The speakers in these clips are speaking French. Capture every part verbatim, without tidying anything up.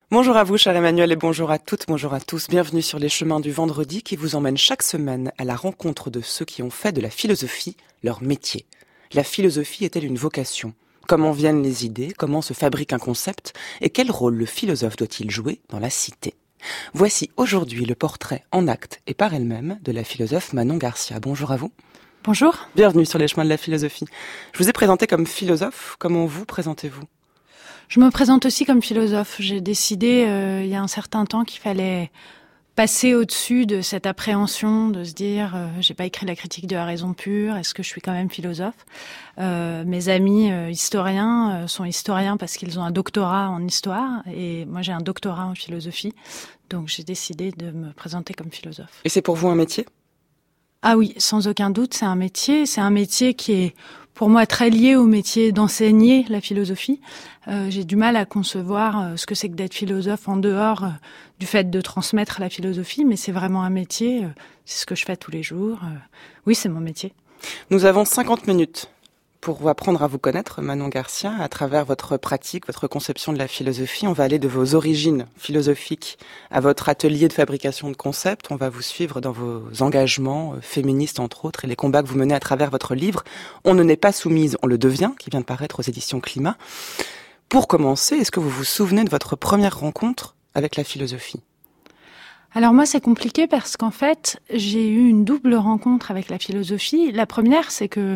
Bonjour à vous, cher Emmanuel, et bonjour à toutes, bonjour à tous. Bienvenue sur les chemins du vendredi qui vous emmènent chaque semaine à la rencontre de ceux qui ont fait de la philosophie leur métier. La philosophie est-elle une vocation ? Comment viennent les idées ? Comment se fabrique un concept ? Et quel rôle le philosophe doit-il jouer dans la cité ? Voici aujourd'hui le portrait en actes et par elle-même de la philosophe Manon Garcia. Bonjour à vous. Bonjour. Bienvenue sur les chemins de la philosophie. Je vous ai présenté comme philosophe. Comment vous présentez-vous ? Je me présente aussi comme philosophe. J'ai décidé euh, il y a un certain temps qu'il fallait passer au-dessus de cette appréhension, de se dire euh, j'ai pas écrit la critique de la raison pure, est-ce que je suis quand même philosophe ? euh, Mes amis euh, historiens euh, sont historiens parce qu'ils ont un doctorat en histoire et moi j'ai un doctorat en philosophie, donc j'ai décidé de me présenter comme philosophe. Et c'est pour vous un métier ? Ah oui, sans aucun doute, c'est un métier. C'est un métier qui est, pour moi, très lié au métier d'enseigner la philosophie. Euh, j'ai du mal à concevoir euh, ce que c'est que d'être philosophe en dehors euh, du fait de transmettre la philosophie, mais c'est vraiment un métier. Euh, c'est ce que je fais tous les jours. Euh, oui, c'est mon métier. Nous avons cinquante minutes pour apprendre à vous connaître, Manon Garcia, à travers votre pratique, votre conception de la philosophie. On va aller de vos origines philosophiques à votre atelier de fabrication de concepts. On va vous suivre dans vos engagements féministes, entre autres, et les combats que vous menez à travers votre livre « On ne n'est pas soumise, on le devient », qui vient de paraître aux éditions Climat. Pour commencer, est-ce que vous vous souvenez de votre première rencontre avec la philosophie ? Alors moi, c'est compliqué parce qu'en fait, j'ai eu une double rencontre avec la philosophie. La première, c'est que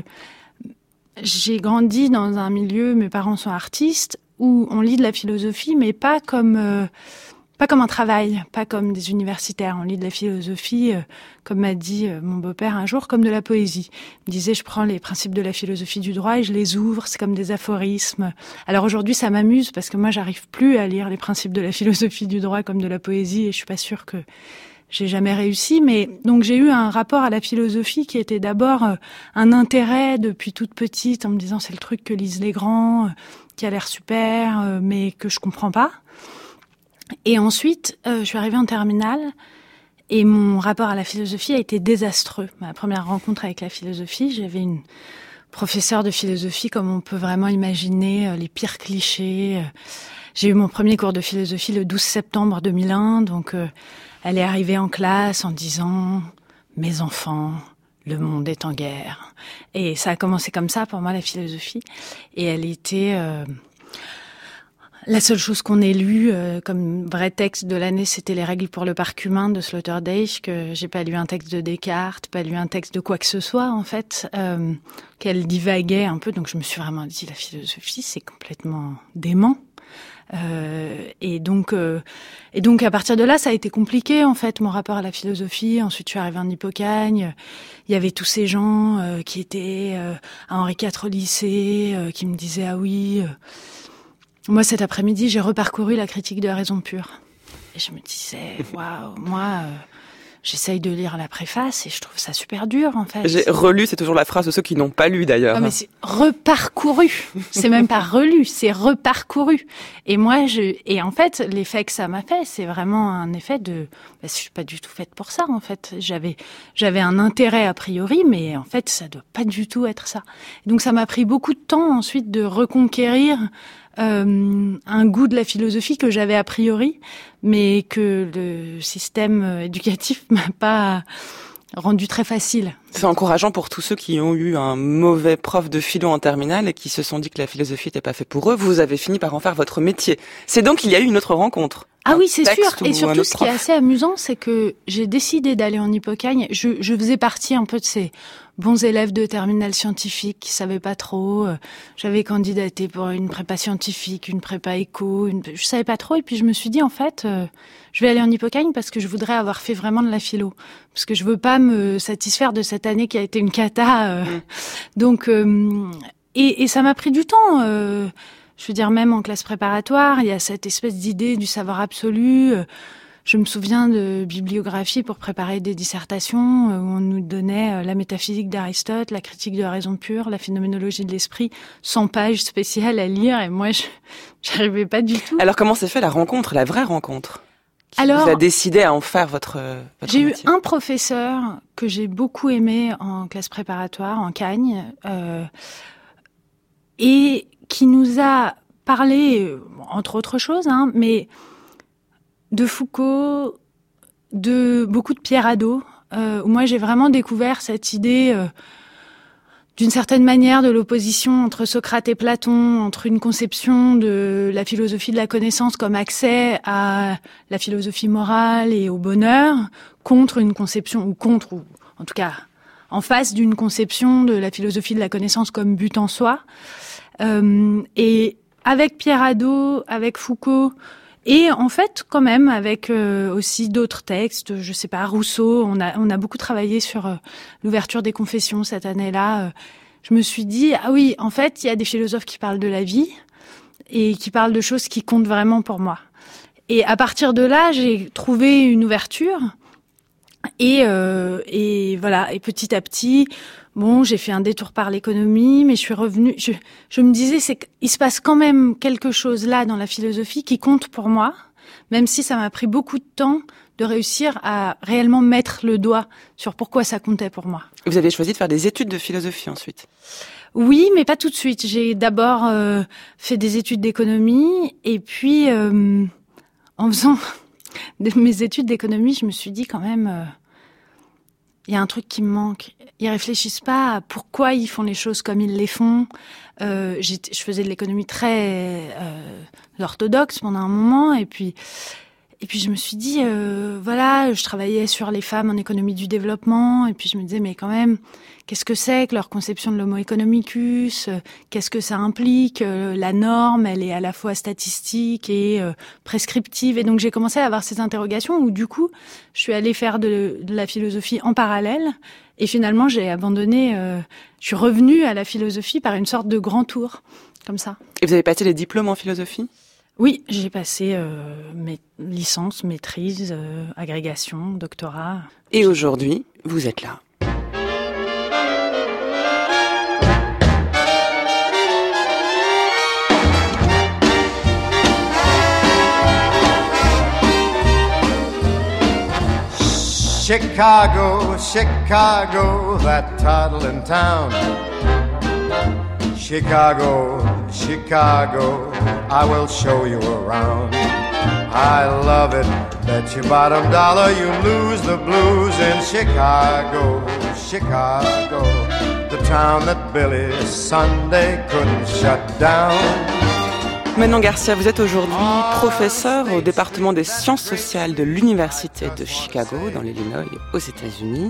j'ai grandi dans un milieu, mes parents sont artistes, où on lit de la philosophie, mais pas comme euh, pas comme un travail, pas comme des universitaires. On lit de la philosophie, euh, comme m'a dit euh, mon beau-père un jour, comme de la poésie. Il me disait, je prends les principes de la philosophie du droit et je les ouvre, c'est comme des aphorismes. Alors aujourd'hui, ça m'amuse parce que moi, j'arrive plus à lire les principes de la philosophie du droit comme de la poésie et je suis pas sûre que j'ai jamais réussi, mais donc j'ai eu un rapport à la philosophie qui était d'abord euh, un intérêt depuis toute petite, en me disant c'est le truc que lisent les grands, euh, qui a l'air super, euh, mais que je comprends pas. Et ensuite, euh, je suis arrivée en terminale et mon rapport à la philosophie a été désastreux. Ma première rencontre avec la philosophie, j'avais une professeure de philosophie comme on peut vraiment imaginer, euh, les pires clichés. J'ai eu mon premier cours de philosophie le douze septembre deux mille un, donc euh, elle est arrivée en classe en disant « Mes enfants, le monde est en guerre ». Et ça a commencé comme ça pour moi, la philosophie. Et elle était euh, la seule chose qu'on ait lue euh, comme vrai texte de l'année, c'était les règles pour le parc humain de Sloterdijk, que j'ai pas lu un texte de Descartes, pas lu un texte de quoi que ce soit en fait, euh, qu'elle divaguait un peu. Donc je me suis vraiment dit la philosophie, c'est complètement dément. Euh, et donc, euh, et donc à partir de là, ça a été compliqué en fait mon rapport à la philosophie. Ensuite, je suis arrivée en Hippocagne. Il y avait tous ces gens euh, qui étaient euh, à Henri quatre au lycée, euh, qui me disaient ah oui. Euh, moi, cet après-midi, j'ai reparcouru la critique de la raison pure. Et je me disais waouh, moi. Euh, J'essaye de lire la préface et je trouve ça super dur, en fait. J'ai relu, c'est toujours la phrase de ceux qui n'ont pas lu, d'ailleurs. Ah, mais c'est reparcouru. C'est même pas relu, c'est reparcouru. Et moi, je, et en fait, l'effet que ça m'a fait, c'est vraiment un effet de, bah, je suis pas du tout faite pour ça, en fait. J'avais, j'avais un intérêt a priori, mais en fait, ça doit pas du tout être ça. Donc, ça m'a pris beaucoup de temps ensuite de reconquérir Euh, un goût de la philosophie que j'avais a priori, mais que le système éducatif m'a pas rendu très facile. C'est encourageant pour tous ceux qui ont eu un mauvais prof de philo en terminale et qui se sont dit que la philosophie n'était pas fait pour eux. Vous avez fini par en faire votre métier. C'est donc qu'il y a eu une autre rencontre. Ah oui, c'est sûr. Et un surtout, autre ce qui est prof. assez amusant, c'est que j'ai décidé d'aller en Hippocagne. Je, je faisais partie un peu de ces bons élèves de terminale scientifique qui savaient pas trop. J'avais candidaté pour une prépa scientifique, une prépa éco, une... je savais pas trop. Et puis je me suis dit, en fait, euh, je vais aller en Hippocagne parce que je voudrais avoir fait vraiment de la philo. Parce que je veux pas me satisfaire de cette année qui a été une cata. Euh... Mmh. Donc, euh, et, et ça m'a pris du temps. Euh... Je veux dire, même en classe préparatoire, il y a cette espèce d'idée du savoir absolu. Je me souviens de bibliographies pour préparer des dissertations où on nous donnait la métaphysique d'Aristote, la critique de la raison pure, la phénoménologie de l'esprit, cent pages spéciales à lire, et moi, je j'arrivais pas du tout. Alors, comment s'est fait la rencontre, la vraie rencontre, qui Alors, vous a décidé à en faire votre, votre j'ai métier? eu un professeur que j'ai beaucoup aimé en classe préparatoire, en Cagne, euh, et qui nous a parlé, entre autres choses, hein, mais de Foucault, de beaucoup de Pierre Hadot, euh, où moi j'ai vraiment découvert cette idée euh, d'une certaine manière de l'opposition entre Socrate et Platon, entre une conception de la philosophie de la connaissance comme accès à la philosophie morale et au bonheur, contre une conception, ou contre, ou en tout cas en face d'une conception de la philosophie de la connaissance comme but en soi. Euh, et avec Pierre Hadot, avec Foucault, et en fait, quand même, avec euh, aussi d'autres textes, je sais pas, Rousseau, on a on a beaucoup travaillé sur euh, l'ouverture des confessions cette année-là. Euh, je me suis dit, ah oui, en fait, il y a des philosophes qui parlent de la vie et qui parlent de choses qui comptent vraiment pour moi. Et à partir de là, j'ai trouvé une ouverture. Et, euh, et voilà, et petit à petit, bon, j'ai fait un détour par l'économie, mais je suis revenue, je, je me disais, c'est qu'il se passe quand même quelque chose là dans la philosophie qui compte pour moi, même si ça m'a pris beaucoup de temps de réussir à réellement mettre le doigt sur pourquoi ça comptait pour moi. Vous avez choisi de faire des études de philosophie ensuite? Oui, mais pas tout de suite. J'ai d'abord euh, fait des études d'économie, et puis euh, en faisant de mes études d'économie, je me suis dit quand même, euh, il y a un truc qui me manque. Ils réfléchissent pas à pourquoi ils font les choses comme ils les font. Euh, je faisais de l'économie très euh, orthodoxe pendant un moment, et puis et puis je me suis dit, euh, voilà, je travaillais sur les femmes en économie du développement, et puis je me disais, mais quand même, qu'est-ce que c'est que leur conception de l'homo economicus? Qu'est-ce que ça implique? La norme, elle est à la fois statistique et euh, prescriptive. Et donc j'ai commencé à avoir ces interrogations où du coup, je suis allée faire de, de la philosophie en parallèle. Et finalement, j'ai abandonné, euh, je suis revenue à la philosophie par une sorte de grand tour, comme ça. Et vous avez passé les diplômes en philosophie? Oui, j'ai passé euh, mes licences, maîtrise, euh, agrégation, doctorat. Et aujourd'hui, vous êtes là. Chicago, Chicago, that toddling town. Chicago, Chicago, I will show you around. I love it, bet your bottom dollar you lose the blues in Chicago, Chicago, the town that Billy Sunday couldn't shut down. Manon Garcia, vous êtes aujourd'hui professeur au département des sciences sociales de l'Université de Chicago, dans l'Illinois, aux États-Unis.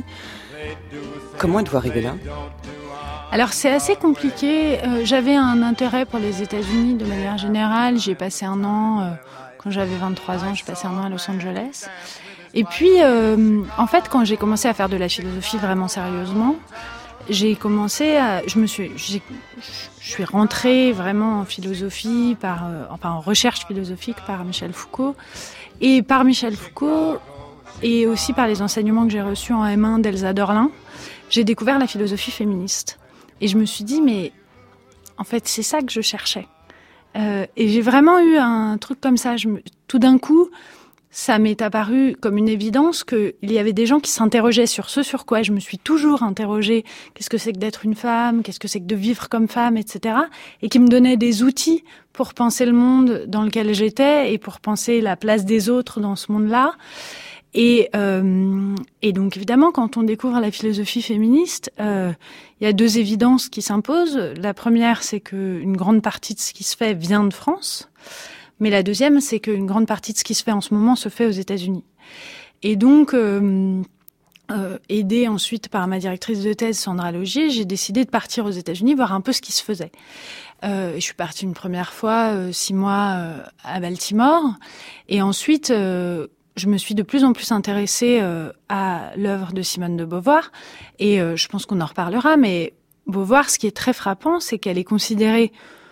Comment êtes-vous arrivé là? Alors c'est assez compliqué. Euh, j'avais un intérêt pour les États-Unis de manière générale. J'ai passé un an, euh, quand j'avais vingt-trois ans, j'ai passé un an à Los Angeles. Et puis, euh, en fait, quand j'ai commencé à faire de la philosophie vraiment sérieusement, j'ai commencé à, je me suis, j'ai, je suis rentrée vraiment en philosophie par, euh, enfin en recherche philosophique par Michel Foucault, et par Michel Foucault et aussi par les enseignements que j'ai reçus en M un d'Elsa Dorlin, j'ai découvert la philosophie féministe. Et je me suis dit, mais en fait, c'est ça que je cherchais. Euh, et j'ai vraiment eu un truc comme ça. Je me, tout d'un coup, ça m'est apparu comme une évidence qu'il y avait des gens qui s'interrogeaient sur ce sur quoi je me suis toujours interrogée. Qu'est-ce que c'est que d'être une femme? Qu'est-ce que c'est que de vivre comme femme, et cetera. Et qui me donnaient des outils pour penser le monde dans lequel j'étais et pour penser la place des autres dans ce monde-là. Et, euh, et donc évidemment, quand on découvre la philosophie féministe, euh, il y a deux évidences qui s'imposent. La première, c'est qu'une grande partie de ce qui se fait vient de France. Mais la deuxième, c'est qu'une grande partie de ce qui se fait en ce moment se fait aux États-Unis. Et donc, euh, euh, aidée ensuite par ma directrice de thèse, Sandra Logier, j'ai décidé de partir aux États-Unis, voir un peu ce qui se faisait. Euh, je suis partie une première fois, euh, six mois euh, à Baltimore. Et ensuite... Euh, je me suis de plus en plus intéressée euh, à l'œuvre de Simone de Beauvoir, et euh, je pense qu'on en reparlera, mais Beauvoir, ce qui est très frappant, c'est qu'elle est considérée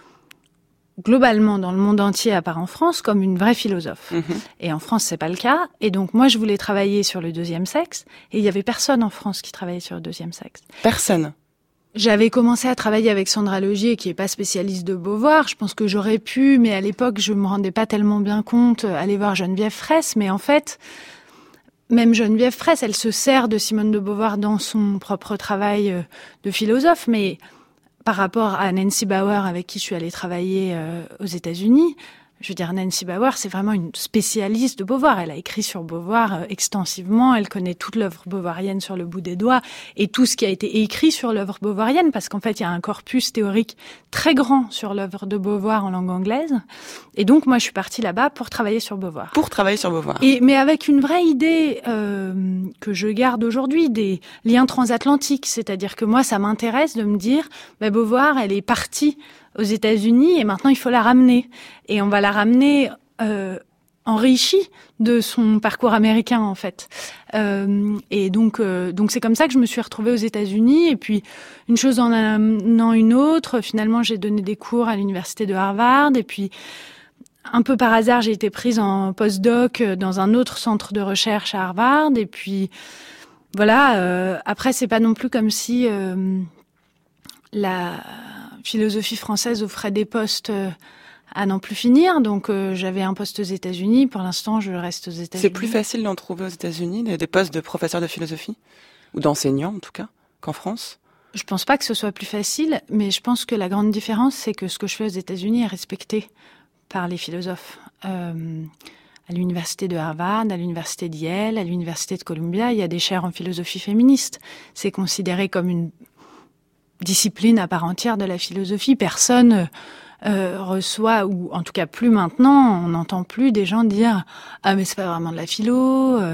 globalement dans le monde entier, à part en France, comme une vraie philosophe. Mmh. Et en France, c'est pas le cas. Et donc, moi, je voulais travailler sur le deuxième sexe, et il y avait personne en France qui travaillait sur le deuxième sexe. Personne? J'avais commencé à travailler avec Sandra Logier, qui est pas spécialiste de Beauvoir. Je pense que j'aurais pu, mais à l'époque, je me rendais pas tellement bien compte, aller voir Geneviève Fraisse. Mais en fait, même Geneviève Fraisse, elle se sert de Simone de Beauvoir dans son propre travail de philosophe. Mais par rapport à Nancy Bauer, avec qui je suis allée travailler aux États-Unis, Je veux dire, Nancy Bauer, c'est vraiment une spécialiste de Beauvoir. Elle a écrit sur Beauvoir euh, extensivement. Elle connaît toute l'œuvre beauvoirienne sur le bout des doigts et tout ce qui a été écrit sur l'œuvre beauvoirienne, parce qu'en fait, il y a un corpus théorique très grand sur l'œuvre de Beauvoir en langue anglaise. Et donc, moi, je suis partie là-bas pour travailler sur Beauvoir. Pour travailler sur Beauvoir. Et mais avec une vraie idée euh, que je garde aujourd'hui, des liens transatlantiques. C'est-à-dire que moi, ça m'intéresse de me dire, bah, Beauvoir, elle est partie aux États-Unis et maintenant il faut la ramener. Et on va la ramener euh, enrichie de son parcours américain en fait. Euh, et donc euh, donc c'est comme ça que je me suis retrouvée aux États-Unis. Et puis une chose en amenant une autre, finalement j'ai donné des cours à l'université de Harvard. Et puis un peu par hasard j'ai été prise en postdoc dans un autre centre de recherche à Harvard. Et puis voilà. Euh, après c'est pas non plus comme si euh, la philosophie française offrait des postes à n'en plus finir. Donc, euh, j'avais un poste aux États-Unis. Pour l'instant, je reste aux États-Unis. C'est plus facile d'en trouver aux États-Unis, des, des postes de professeur de philosophie? Ou d'enseignant, en tout cas, qu'en France? Je pense pas que ce soit plus facile, mais je pense que la grande différence, c'est que ce que je fais aux États-Unis est respecté par les philosophes. Euh, à l'université de Harvard, à l'université de Yale, à l'université de Columbia, il y a des chaires en philosophie féministe. C'est considéré comme une discipline à part entière de la philosophie. Personne euh, reçoit, ou en tout cas plus maintenant, on n'entend plus des gens dire « Ah mais c'est pas vraiment de la philo euh. ».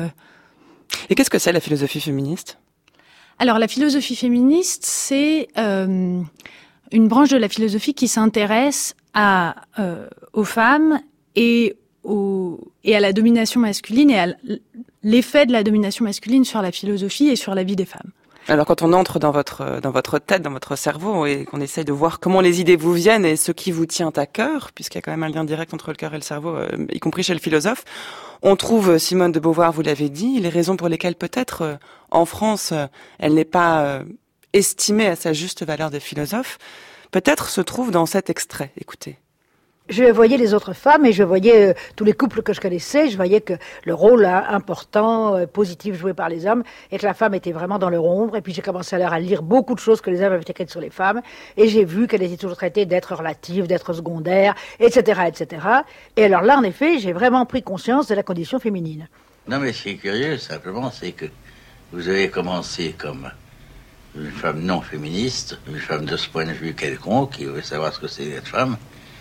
Et qu'est-ce que c'est la philosophie féministe? Alors la philosophie féministe, c'est euh, une branche de la philosophie qui s'intéresse à, euh, aux femmes et, aux, et à la domination masculine et à l'effet de la domination masculine sur la philosophie et sur la vie des femmes. Alors quand on entre dans votre dans votre tête, dans votre cerveau, et qu'on essaye de voir comment les idées vous viennent et ce qui vous tient à cœur, puisqu'il y a quand même un lien direct entre le cœur et le cerveau, euh, y compris chez le philosophe, on trouve Simone de Beauvoir, vous l'avez dit, les raisons pour lesquelles peut-être euh, en France euh, elle n'est pas euh, estimée à sa juste valeur de philosophe, peut-être se trouvent dans cet extrait. Écoutez. Je voyais les autres femmes et je voyais euh, tous les couples que je connaissais. Je voyais que le rôle hein, important, euh, positif joué par les hommes et que la femme était vraiment dans leur ombre. Et puis j'ai commencé alors à lire beaucoup de choses que les hommes avaient écrites sur les femmes. Et j'ai vu qu'elles étaient toujours traitées d'être relatives, d'être secondaires, et cetera, et cetera. Et alors là, en effet, j'ai vraiment pris conscience de la condition féminine. Non mais ce qui est curieux, simplement, c'est que vous avez commencé comme une femme non féministe, une femme de ce point de vue quelconque, qui veut savoir ce que c'est d'être femme.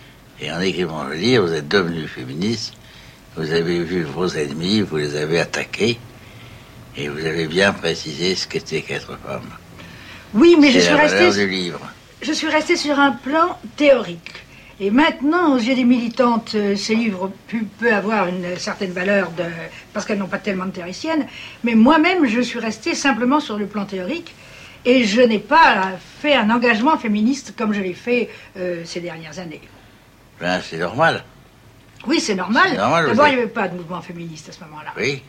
Et en écrivant le livre, vous êtes devenu féministe, vous avez vu vos ennemis, vous les avez attaqués, et vous avez bien précisé ce qu'était qu'être femme. Oui, mais je suis restée... du livre. Je suis restée sur un plan théorique. Et maintenant, aux yeux des militantes, ce livre peut avoir une certaine valeur de... parce qu'elles n'ont pas tellement de théoriciennes, mais moi-même, je suis restée simplement sur le plan théorique, et je n'ai pas fait un engagement féministe comme je l'ai fait euh, ces dernières années. Ben, c'est normal. Oui, c'est normal. normal D'abord, êtes... il n'y avait pas de mouvement féministe à ce moment-là. Oui.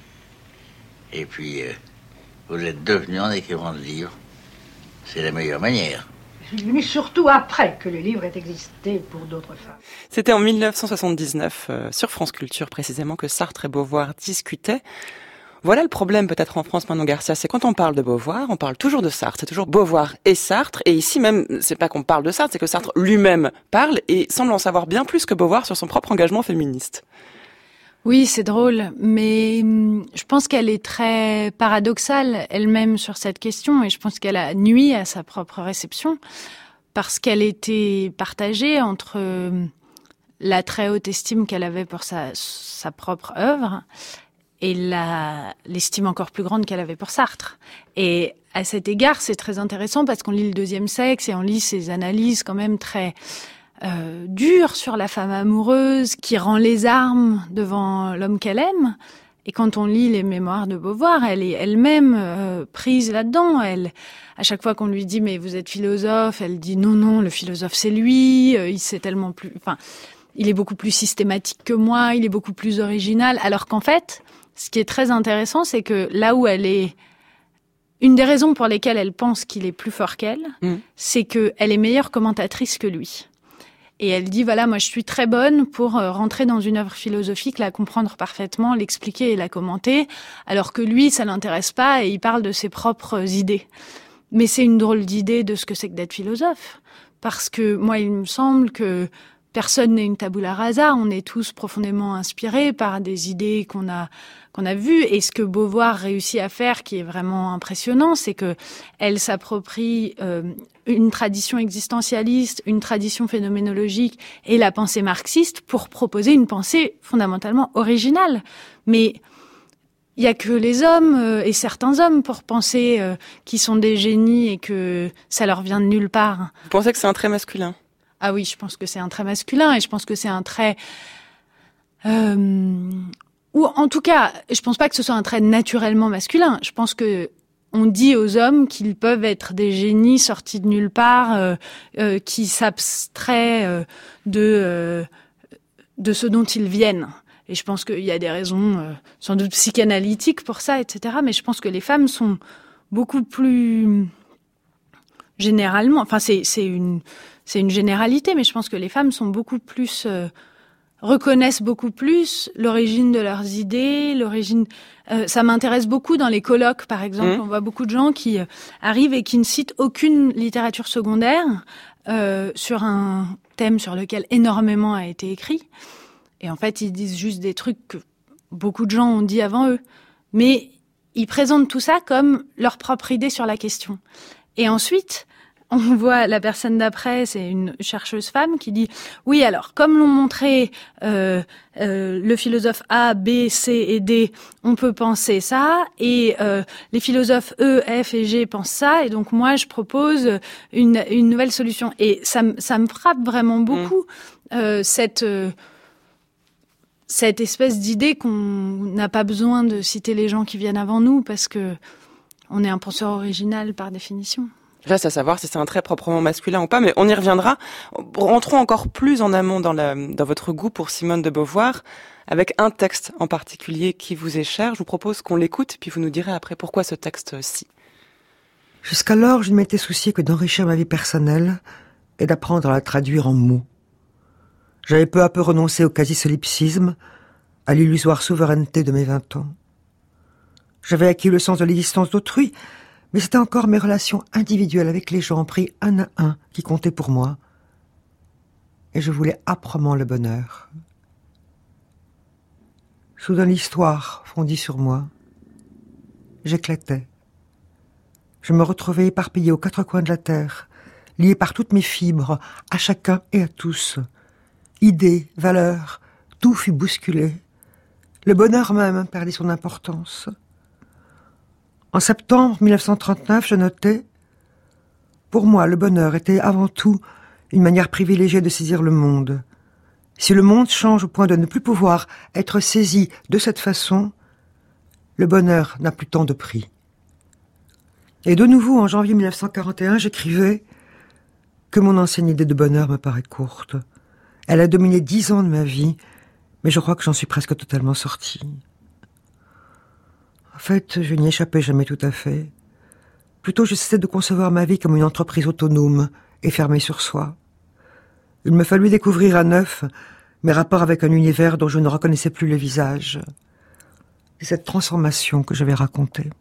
Et puis, euh, vous êtes devenu en écrivant le livre. C'est la meilleure manière. Je suis devenue surtout après que le livre ait existé pour d'autres femmes. C'était en mille neuf cent soixante-dix-neuf, euh, sur France Culture précisément, que Sartre et Beauvoir discutaient. Voilà le problème peut-être en France, Manon Garcia, c'est quand on parle de Beauvoir, on parle toujours de Sartre, c'est toujours Beauvoir et Sartre, et ici même, c'est pas qu'on parle de Sartre, c'est que Sartre lui-même parle et semble en savoir bien plus que Beauvoir sur son propre engagement féministe. Oui, c'est drôle, mais je pense qu'elle est très paradoxale elle-même sur cette question, et je pense qu'elle a nui à sa propre réception, parce qu'elle était partagée entre la très haute estime qu'elle avait pour sa, sa propre œuvre, et la, l'estime encore plus grande qu'elle avait pour Sartre. Et à cet égard, c'est très intéressant parce qu'on lit Le Deuxième Sexe et on lit ses analyses quand même très euh, dures sur la femme amoureuse qui rend les armes devant l'homme qu'elle aime. Et quand on lit les mémoires de Beauvoir, elle est elle-même euh, prise là-dedans. Elle, à chaque fois qu'on lui dit « mais vous êtes philosophe », elle dit « non, non, le philosophe c'est lui, euh, il sait tellement plus... » Enfin, il est beaucoup plus systématique que moi, il est beaucoup plus original. Alors qu'en fait... Ce qui est très intéressant, c'est que là où elle est... Une des raisons pour lesquelles elle pense qu'il est plus fort qu'elle, mmh. c'est qu'elle est meilleure commentatrice que lui. Et elle dit, voilà, moi je suis très bonne pour rentrer dans une œuvre philosophique, la comprendre parfaitement, l'expliquer et la commenter, alors que lui, ça l'intéresse pas et il parle de ses propres idées. Mais c'est une drôle d'idée de ce que c'est que d'être philosophe. Parce que moi, il me semble que personne n'est une tabula rasa, on est tous profondément inspirés par des idées qu'on a qu'on a vues. Et ce que Beauvoir réussit à faire, qui est vraiment impressionnant, c'est que elle s'approprie euh, une tradition existentialiste, une tradition phénoménologique et la pensée marxiste pour proposer une pensée fondamentalement originale. Mais il y a que les hommes euh, et certains hommes pour penser euh, qu'ils sont des génies et que ça leur vient de nulle part. Vous pensez que c'est un trait masculin ? Ah oui, je pense que c'est un trait masculin et je pense que c'est un trait... Euh, ou en tout cas, je pense pas que ce soit un trait naturellement masculin. Je pense que on dit aux hommes qu'ils peuvent être des génies sortis de nulle part, euh, euh, qui s'abstraient euh, de, euh, de ce dont ils viennent. Et je pense qu'il y a des raisons euh, sans doute psychanalytiques pour ça, et cetera. Mais je pense que les femmes sont beaucoup plus... Généralement, enfin c'est, c'est, une, c'est une généralité, mais je pense que les femmes sont beaucoup plus... Euh, reconnaissent beaucoup plus l'origine de leurs idées, l'origine... Euh, ça m'intéresse beaucoup dans les colloques, par exemple. Mmh. On voit beaucoup de gens qui euh, arrivent et qui ne citent aucune littérature secondaire euh, sur un thème sur lequel énormément a été écrit. Et en fait, ils disent juste des trucs que beaucoup de gens ont dit avant eux. Mais ils présentent tout ça comme leur propre idée sur la question. Et ensuite... on voit la personne d'après, c'est une chercheuse femme qui dit « Oui, alors, comme l'ont montré euh, euh, le philosophe A, B, C et D, on peut penser ça, et euh, les philosophes E, F et G pensent ça, et donc moi, je propose une, une nouvelle solution. » Et ça, ça me frappe vraiment beaucoup, mmh. euh, cette... Euh, cette espèce d'idée qu'on n'a pas besoin de citer les gens qui viennent avant nous, parce que on est un penseur original par définition. Reste à savoir si c'est un trait proprement masculin ou pas, mais on y reviendra. Rentrons encore plus en amont dans, la, dans votre goût pour Simone de Beauvoir, avec un texte en particulier qui vous est cher. Je vous propose qu'on l'écoute, puis vous nous direz après pourquoi ce texte-ci. Jusqu'alors, je ne m'étais soucié que d'enrichir ma vie personnelle et d'apprendre à la traduire en mots. J'avais peu à peu renoncé au quasi-solipsisme, à l'illusoire souveraineté de mes vingt ans. J'avais acquis le sens de l'existence d'autrui, mais c'était encore mes relations individuelles avec les gens pris un à un qui comptaient pour moi. Et je voulais âprement le bonheur. Soudain l'histoire fondit sur moi. J'éclatais. Je me retrouvais éparpillé aux quatre coins de la terre, lié par toutes mes fibres, à chacun et à tous. Idées, valeurs, tout fut bousculé. Le bonheur même perdit son importance. En septembre mille neuf cent trente-neuf, je notais « Pour moi, le bonheur était avant tout une manière privilégiée de saisir le monde. Si le monde change au point de ne plus pouvoir être saisi de cette façon, le bonheur n'a plus tant de prix. » Et de nouveau, en janvier mille neuf cent quarante et un, j'écrivais que mon ancienne idée de bonheur me paraît courte. Elle a dominé dix ans de ma vie, mais je crois que j'en suis presque totalement sortie. En fait, je n'y échappais jamais tout à fait. Plutôt, je cessais de concevoir ma vie comme une entreprise autonome et fermée sur soi. Il me fallut découvrir à neuf mes rapports avec un univers dont je ne reconnaissais plus le visage. C'est cette transformation que je vais raconter.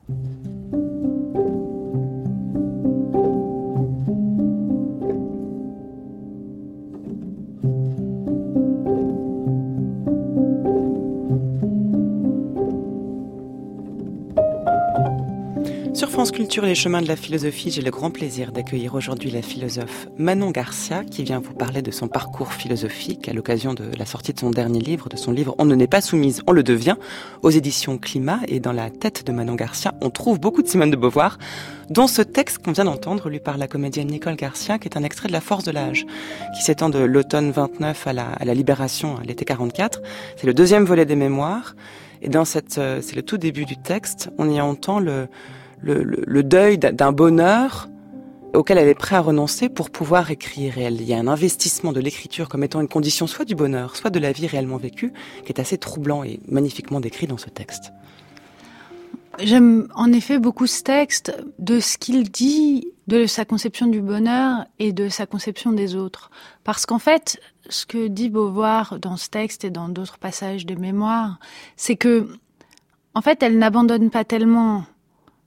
Sur France Culture, les chemins de la philosophie, j'ai le grand plaisir d'accueillir aujourd'hui la philosophe Manon Garcia qui vient vous parler de son parcours philosophique à l'occasion de la sortie de son dernier livre, de son livre « On ne n'est pas soumise, on le devient » aux éditions Climat. Et dans la tête de Manon Garcia, on trouve beaucoup de Simone de Beauvoir, dont ce texte qu'on vient d'entendre lui par la comédienne Nicole Garcia, qui est un extrait de La force de l'âge, qui s'étend de l'automne vingt-neuf à la, à la libération, à l'été quarante-quatre. C'est le deuxième volet des mémoires. Et dans cette, c'est le tout début du texte, on y entend le... Le, le, le deuil d'un bonheur auquel elle est prête à renoncer pour pouvoir écrire. Et elle, il y a un investissement de l'écriture comme étant une condition soit du bonheur, soit de la vie réellement vécue, qui est assez troublant et magnifiquement décrit dans ce texte. J'aime en effet beaucoup ce texte, de ce qu'il dit de sa conception du bonheur et de sa conception des autres. Parce qu'en fait, ce que dit Beauvoir dans ce texte et dans d'autres passages des mémoires, c'est que, en fait, elle n'abandonne pas tellement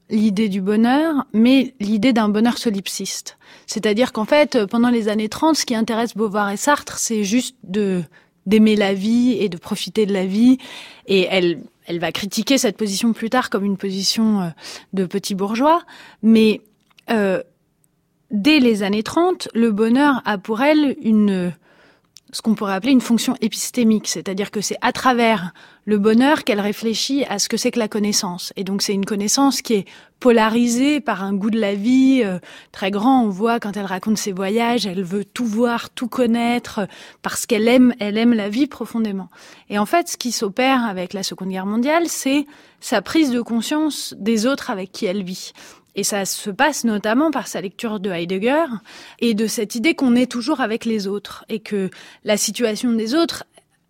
l'idée du bonheur, mais l'idée d'un bonheur solipsiste. C'est-à-dire qu'en fait, pendant les années trente, ce qui intéresse Beauvoir et Sartre, c'est juste de d'aimer la vie et de profiter de la vie. Et elle, elle va critiquer cette position plus tard comme une position de petit bourgeois. Mais euh, dès les années trente, le bonheur a pour elle une... ce qu'on pourrait appeler une fonction épistémique, c'est-à-dire que c'est à travers le bonheur qu'elle réfléchit à ce que c'est que la connaissance. Et donc c'est une connaissance qui est polarisée par un goût de la vie euh, très grand. On voit quand elle raconte ses voyages, elle veut tout voir, tout connaître, parce qu'elle aime, elle aime la vie profondément. Et en fait, ce qui s'opère avec la Seconde Guerre mondiale, c'est sa prise de conscience des autres avec qui elle vit. Et ça se passe notamment par sa lecture de Heidegger et de cette idée qu'on est toujours avec les autres et que la situation des autres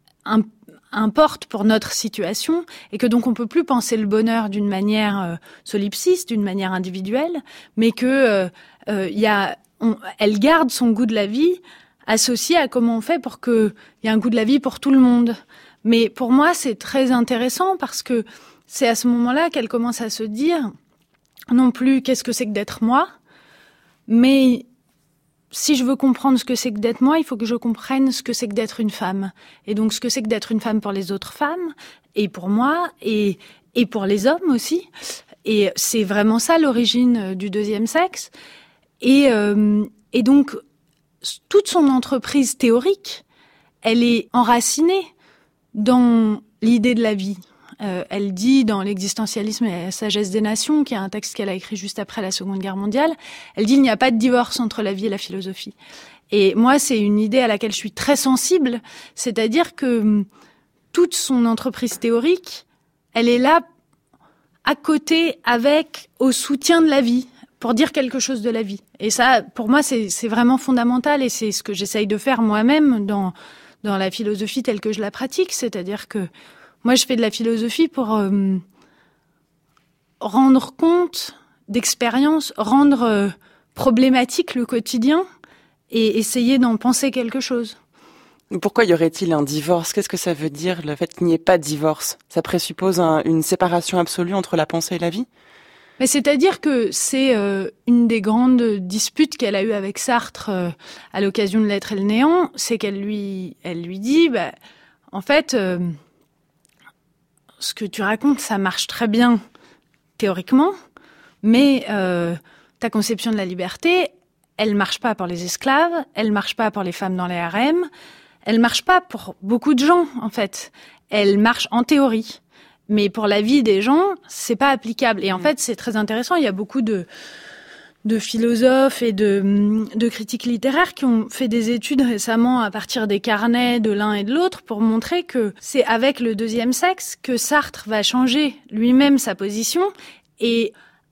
importe pour notre situation et que donc on peut plus penser le bonheur d'une manière euh, solipsiste, d'une manière individuelle, mais que euh, euh, y a, on, elle garde son goût de la vie associé à comment on fait pour qu'il y ait un goût de la vie pour tout le monde. Mais pour moi, c'est très intéressant parce que c'est à ce moment-là qu'elle commence à se dire non plus qu'est-ce que c'est que d'être moi, mais si je veux comprendre ce que c'est que d'être moi, il faut que je comprenne ce que c'est que d'être une femme. Et donc ce que c'est que d'être une femme pour les autres femmes, et pour moi, et, et pour les hommes aussi. Et c'est vraiment ça l'origine du deuxième sexe. Et, euh, et donc toute son entreprise théorique, elle est enracinée dans l'idée de la vie. Euh, elle dit dans l'existentialisme et la sagesse des nations, qui est un texte qu'elle a écrit juste après la Seconde Guerre mondiale, elle dit il n'y a pas de divorce entre la vie et la philosophie. Et moi, c'est une idée à laquelle je suis très sensible, c'est-à-dire que toute son entreprise théorique, elle est là à côté, avec, au soutien de la vie, pour dire quelque chose de la vie. Et ça, pour moi, c'est, c'est vraiment fondamental, et c'est ce que j'essaye de faire moi-même dans, dans la philosophie telle que je la pratique, c'est-à-dire que moi, je fais de la philosophie pour euh, rendre compte d'expériences, rendre euh, problématique le quotidien et essayer d'en penser quelque chose. Pourquoi y aurait-il un divorce ? Qu'est-ce que ça veut dire, le fait qu'il n'y ait pas de divorce ? Ça présuppose un, une séparation absolue entre la pensée et la vie ? Mais c'est-à-dire que c'est euh, une des grandes disputes qu'elle a eues avec Sartre euh, à l'occasion de L'être et le néant, c'est qu'elle lui, elle lui dit, bah, en fait... Euh, ce que tu racontes, ça marche très bien théoriquement, mais euh, ta conception de la liberté, elle marche pas pour les esclaves, elle marche pas pour les femmes dans les harems, elle marche pas pour beaucoup de gens, en fait. Elle marche en théorie. Mais pour la vie des gens, c'est pas applicable. Et en fait, c'est très intéressant. Il y a beaucoup de, de philosophes et de, de critiques littéraires qui ont fait des études récemment à partir des carnets de l'un et de l'autre pour montrer que c'est avec le deuxième sexe que Sartre va changer lui-même sa position et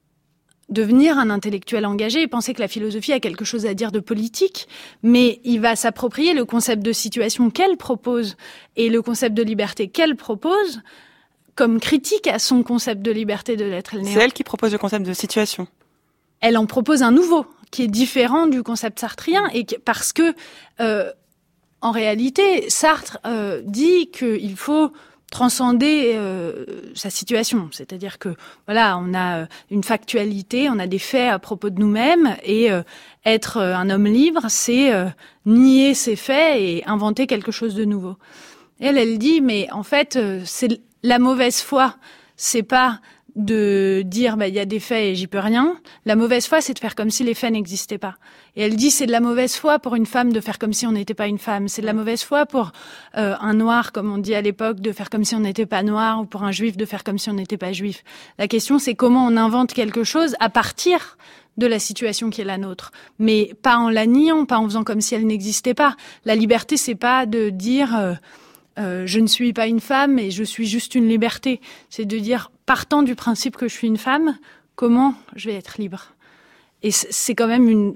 devenir un intellectuel engagé et penser que la philosophie a quelque chose à dire de politique, mais il va s'approprier le concept de situation qu'elle propose et le concept de liberté qu'elle propose comme critique à son concept de liberté de l'être et le néant. C'est elle qui propose le concept de situation. Elle en propose un nouveau, qui est différent du concept sartrien, et que, parce que, euh, en réalité, Sartre euh, dit qu'il faut transcender euh, sa situation. C'est-à-dire que, voilà, on a une factualité, on a des faits à propos de nous-mêmes, et euh, être un homme libre, c'est euh, nier ces faits et inventer quelque chose de nouveau. Et elle, elle dit, mais en fait, euh, c'est la mauvaise foi, c'est pas de dire bah il y a des faits et j'y peux rien. La mauvaise foi, c'est de faire comme si les faits n'existaient pas. Et elle dit c'est de la mauvaise foi pour une femme de faire comme si on n'était pas une femme. C'est de la mauvaise foi pour euh, un noir, comme on dit à l'époque, de faire comme si on n'était pas noir, ou pour un juif de faire comme si on n'était pas juif. La question, c'est comment on invente quelque chose à partir de la situation qui est la nôtre, mais pas en la niant, pas en faisant comme si elle n'existait pas. La liberté, c'est pas de dire euh, Euh, je ne suis pas une femme et je suis juste une liberté. C'est de dire, partant du principe que je suis une femme, comment je vais être libre ? Et c'est quand même une,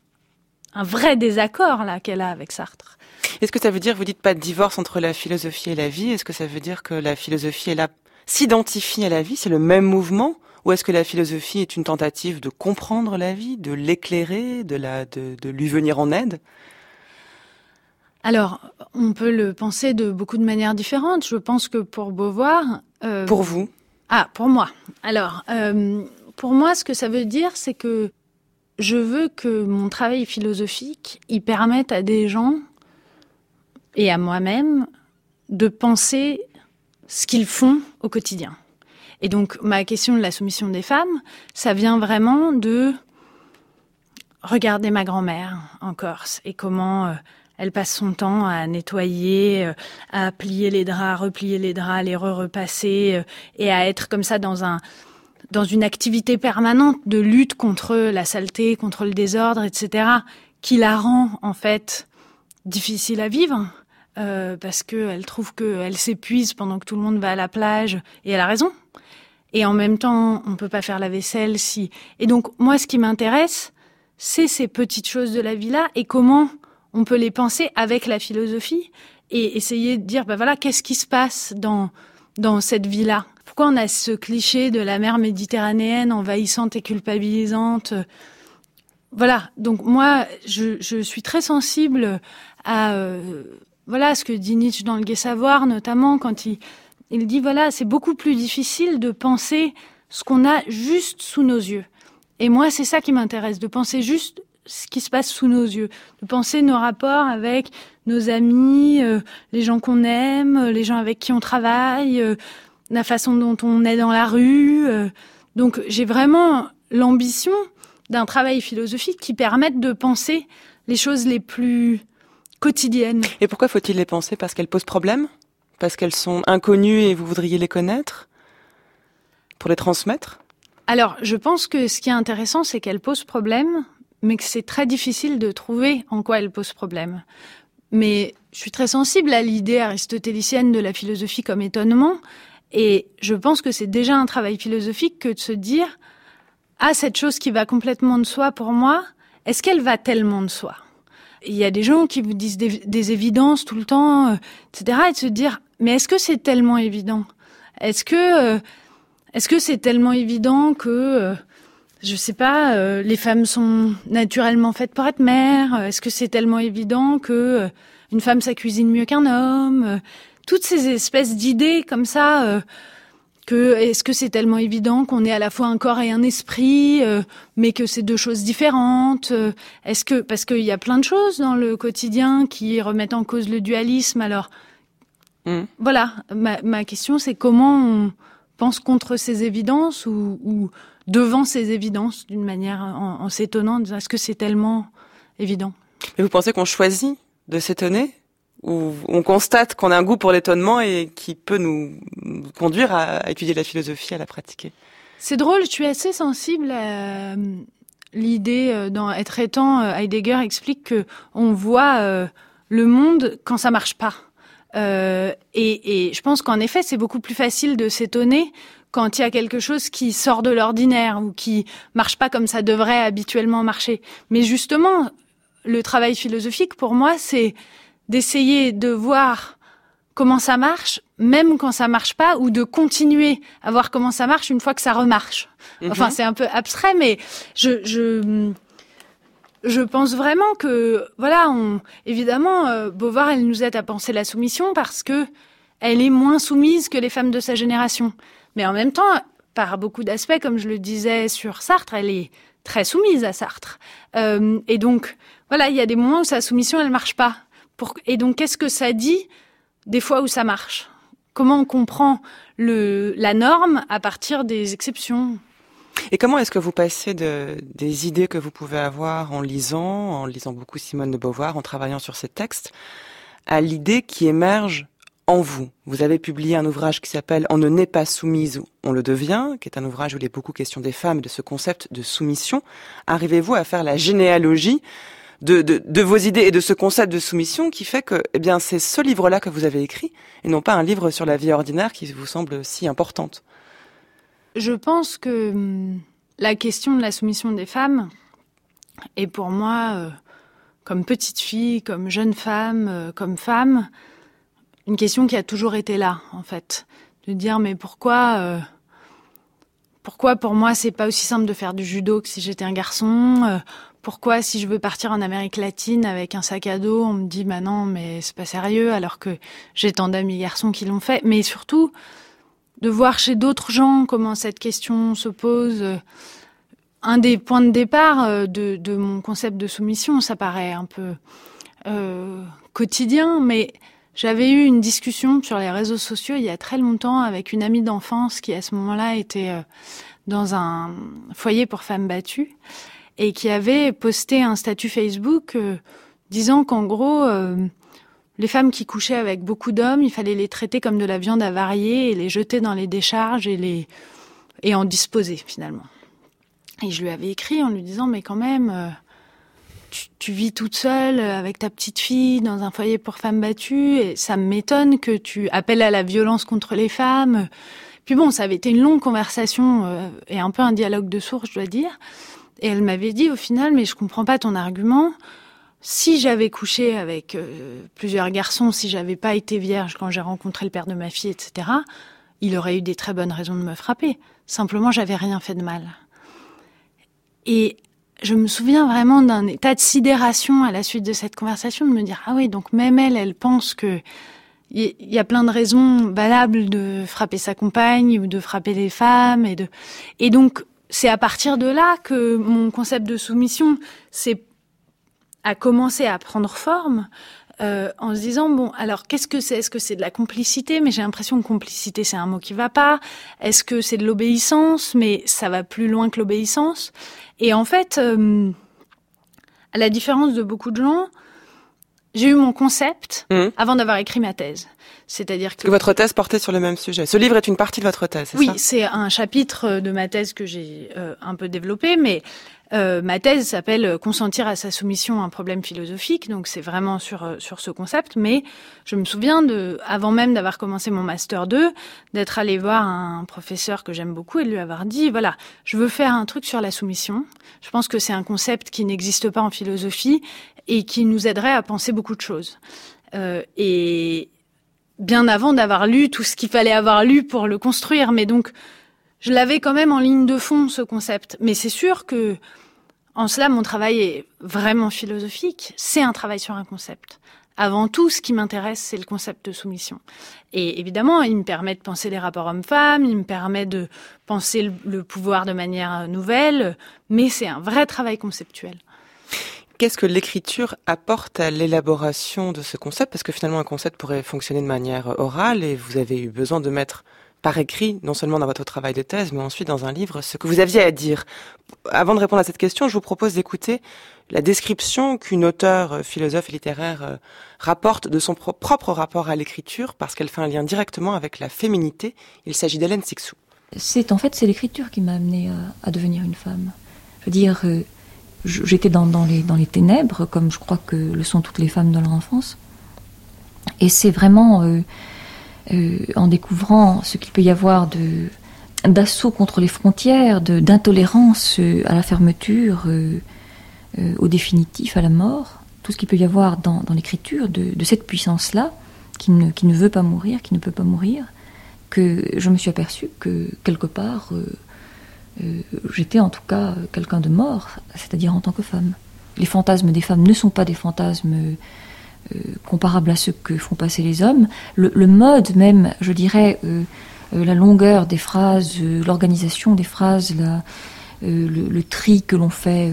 un vrai désaccord là qu'elle a avec Sartre. Est-ce que ça veut dire, vous dites pas de divorce entre la philosophie et la vie, est-ce que ça veut dire que la philosophie est là, s'identifie à la vie, c'est le même mouvement ? Ou est-ce que la philosophie est une tentative de comprendre la vie, de l'éclairer, de, la, de, de lui venir en aide ? Alors, on peut le penser de beaucoup de manières différentes. Je pense que pour Beauvoir... Euh... Pour vous ? Ah, pour moi. Alors, euh, Pour moi, ce que ça veut dire, c'est que je veux que mon travail philosophique, il permette à des gens et à moi-même de penser ce qu'ils font au quotidien. Et donc, ma question de la soumission des femmes, ça vient vraiment de regarder ma grand-mère en Corse et comment euh, elle passe son temps à nettoyer, euh, à plier les draps, à replier les draps, à les re-repasser euh, et à être comme ça dans un dans une activité permanente de lutte contre la saleté, contre le désordre, et cetera, qui la rend en fait difficile à vivre. Euh, parce qu'elle trouve qu'elle s'épuise pendant que tout le monde va à la plage, et elle a raison. Et en même temps, on peut pas faire la vaisselle si... Et donc, moi, ce qui m'intéresse, c'est ces petites choses de la vie-là, et comment on peut les penser avec la philosophie, et essayer de dire, ben voilà, qu'est-ce qui se passe dans, dans cette vie-là ? Pourquoi on a ce cliché de la mer méditerranéenne envahissante et culpabilisante ? Voilà, donc moi, je, je suis très sensible à... Euh, Voilà ce que dit Nietzsche dans le Gai Savoir, notamment quand il, il dit, voilà, c'est beaucoup plus difficile de penser ce qu'on a juste sous nos yeux. Et moi, c'est ça qui m'intéresse, de penser juste ce qui se passe sous nos yeux, de penser nos rapports avec nos amis, euh, les gens qu'on aime, les gens avec qui on travaille, euh, la façon dont on est dans la rue. Euh. Donc, j'ai vraiment l'ambition d'un travail philosophique qui permette de penser les choses les plus... quotidiennes. Et pourquoi faut-il les penser ? Parce qu'elles posent problème ? Parce qu'elles sont inconnues et vous voudriez les connaître ? Pour les transmettre ? Alors, je pense que ce qui est intéressant, c'est qu'elles posent problème, mais que c'est très difficile de trouver en quoi elles posent problème. Mais je suis très sensible à l'idée aristotélicienne de la philosophie comme étonnement, et je pense que c'est déjà un travail philosophique que de se dire « Ah, cette chose qui va complètement de soi pour moi, est-ce qu'elle va tellement de soi ?» Il y a des gens qui vous disent des, des évidences tout le temps, euh, et cetera, et de se dire, mais est-ce que c'est tellement évident ? Est-ce que, euh, est-ce que c'est tellement évident que, euh, je sais pas, euh, les femmes sont naturellement faites pour être mères ? Est-ce que c'est tellement évident que euh, une femme ça cuisine mieux qu'un homme ? euh, Toutes ces espèces d'idées comme ça. Euh, Que, est-ce que c'est tellement évident qu'on est à la fois un corps et un esprit, euh, mais que c'est deux choses différentes ? euh, Est-ce que parce qu'il y a plein de choses dans le quotidien qui remettent en cause le dualisme. Alors, mmh. voilà, ma, ma question c'est comment on pense contre ces évidences ou, ou devant ces évidences d'une manière en, en s'étonnant, est-ce que c'est tellement évident ? Et vous pensez qu'on choisit de s'étonner ? Où on constate qu'on a un goût pour l'étonnement et qui peut nous conduire à étudier la philosophie, à la pratiquer. C'est drôle, je suis assez sensible à l'idée, dans Être étant, Heidegger explique que on voit euh, le monde quand ça marche pas. Euh, et, et je pense qu'en effet, c'est beaucoup plus facile de s'étonner quand il y a quelque chose qui sort de l'ordinaire ou qui marche pas comme ça devrait habituellement marcher. Mais justement, le travail philosophique, pour moi, c'est d'essayer de voir comment ça marche, même quand ça marche pas, ou de continuer à voir comment ça marche une fois que ça remarche. Mm-hmm. Enfin, c'est un peu abstrait, mais je, je, je pense vraiment que, voilà, on, évidemment, euh, Beauvoir, elle nous aide à penser la soumission parce que elle est moins soumise que les femmes de sa génération. Mais en même temps, par beaucoup d'aspects, comme je le disais sur Sartre, elle est très soumise à Sartre. Euh, et donc, voilà, il y a des moments où sa soumission, elle marche pas. Pour... Et donc, qu'est-ce que ça dit des fois où ça marche ? Comment on comprend le, la norme à partir des exceptions ? Et comment est-ce que vous passez de, des idées que vous pouvez avoir en lisant, en lisant beaucoup Simone de Beauvoir, en travaillant sur ses textes, à l'idée qui émerge en vous ? Vous avez publié un ouvrage qui s'appelle « On ne naît pas soumise, on le devient », qui est un ouvrage où il est beaucoup question des femmes et de ce concept de soumission. Arrivez-vous à faire la généalogie De, de, de vos idées et de ce concept de soumission qui fait que, eh bien, c'est ce livre-là que vous avez écrit et non pas un livre sur la vie ordinaire qui vous semble si importante. Je pense que hum, la question de la soumission des femmes est pour moi, euh, comme petite fille, comme jeune femme, euh, comme femme, une question qui a toujours été là, en fait. De dire, mais pourquoi, euh, pourquoi pour moi c'est pas aussi simple de faire du judo que si j'étais un garçon euh, Pourquoi, si je veux partir en Amérique latine avec un sac à dos, on me dit, bah non, mais c'est pas sérieux, alors que j'ai tant d'amis garçons qui l'ont fait. Mais surtout, de voir chez d'autres gens comment cette question se pose. Un des points de départ de, de mon concept de soumission, ça paraît un peu euh, quotidien, mais j'avais eu une discussion sur les réseaux sociaux il y a très longtemps avec une amie d'enfance qui, à ce moment-là, était euh, dans un foyer pour femmes battues et qui avait posté un statut Facebook euh, disant qu'en gros, euh, les femmes qui couchaient avec beaucoup d'hommes, il fallait les traiter comme de la viande avariée et les jeter dans les décharges et, les... et en disposer, finalement. Et je lui avais écrit en lui disant, mais quand même, euh, tu, tu vis toute seule avec ta petite fille dans un foyer pour femmes battues, et ça m'étonne que tu appelles à la violence contre les femmes. Puis bon, ça avait été une longue conversation euh, et un peu un dialogue de sourds, je dois dire. Et elle m'avait dit au final, mais je comprends pas ton argument. Si j'avais couché avec euh, plusieurs garçons, si j'avais pas été vierge quand j'ai rencontré le père de ma fille, et cetera, il aurait eu des très bonnes raisons de me frapper. Simplement, j'avais rien fait de mal. Et je me souviens vraiment d'un état de sidération à la suite de cette conversation, de me dire, ah oui, donc même elle, elle pense que il y a plein de raisons valables de frapper sa compagne ou de frapper les femmes. Et, de... et donc, c'est à partir de là que mon concept de soumission c'est... a commencé à prendre forme. Euh, en se disant, bon, alors qu'est-ce que c'est ? Est-ce que c'est de la complicité ? Mais j'ai l'impression que complicité, c'est un mot qui va pas. Est-ce que c'est de l'obéissance ? Mais ça va plus loin que l'obéissance. Et en fait, euh, à la différence de beaucoup de gens, j'ai eu mon concept mmh. avant d'avoir écrit ma thèse. C'est-à-dire que... que votre thèse portait sur le même sujet. Ce livre est une partie de votre thèse, c'est oui, ça ? Oui, c'est un chapitre de ma thèse que j'ai euh, un peu développé, mais euh, ma thèse s'appelle « Consentir à sa soumission, un problème philosophique », donc c'est vraiment sur euh, sur ce concept. Mais je me souviens, de, avant même d'avoir commencé mon Master deux, d'être allée voir un professeur que j'aime beaucoup et de lui avoir dit « Voilà, je veux faire un truc sur la soumission. Je pense que c'est un concept qui n'existe pas en philosophie et qui nous aiderait à penser beaucoup de choses. Euh, » Et... bien avant d'avoir lu tout ce qu'il fallait avoir lu pour le construire. Mais donc, je l'avais quand même en ligne de fond, ce concept. Mais c'est sûr que, en cela, mon travail est vraiment philosophique. C'est un travail sur un concept. Avant tout, ce qui m'intéresse, c'est le concept de soumission. Et évidemment, il me permet de penser les rapports hommes-femmes, il me permet de penser le, le pouvoir de manière nouvelle, mais c'est un vrai travail conceptuel. Qu'est-ce que l'écriture apporte à l'élaboration de ce concept ? Parce que finalement, un concept pourrait fonctionner de manière orale et vous avez eu besoin de mettre par écrit, non seulement dans votre travail de thèse, mais ensuite dans un livre, ce que vous aviez à dire. Avant de répondre à cette question, je vous propose d'écouter la description qu'une auteure, philosophe et littéraire rapporte de son pro- propre rapport à l'écriture, parce qu'elle fait un lien directement avec la féminité. Il s'agit d'Hélène Cixous. C'est, en fait, c'est l'écriture qui m'a amenée à, à devenir une femme. Je veux dire... Euh, J'étais dans, dans, les, dans les ténèbres, comme je crois que le sont toutes les femmes dans leur enfance. Et c'est vraiment euh, euh, en découvrant ce qu'il peut y avoir de, d'assaut contre les frontières, de, d'intolérance euh, à la fermeture, euh, euh, au définitif, à la mort, tout ce qu'il peut y avoir dans, dans l'écriture, de, de cette puissance-là, qui ne, qui ne veut pas mourir, qui ne peut pas mourir, que je me suis aperçue que, quelque part... Euh, Euh, j'étais en tout cas quelqu'un de mort, c'est-à-dire en tant que femme. Les fantasmes des femmes ne sont pas des fantasmes euh, comparables à ceux que font passer les hommes. Le, le mode même, je dirais, euh, euh, la longueur des phrases, euh, l'organisation des phrases, la, euh, le, le tri que l'on fait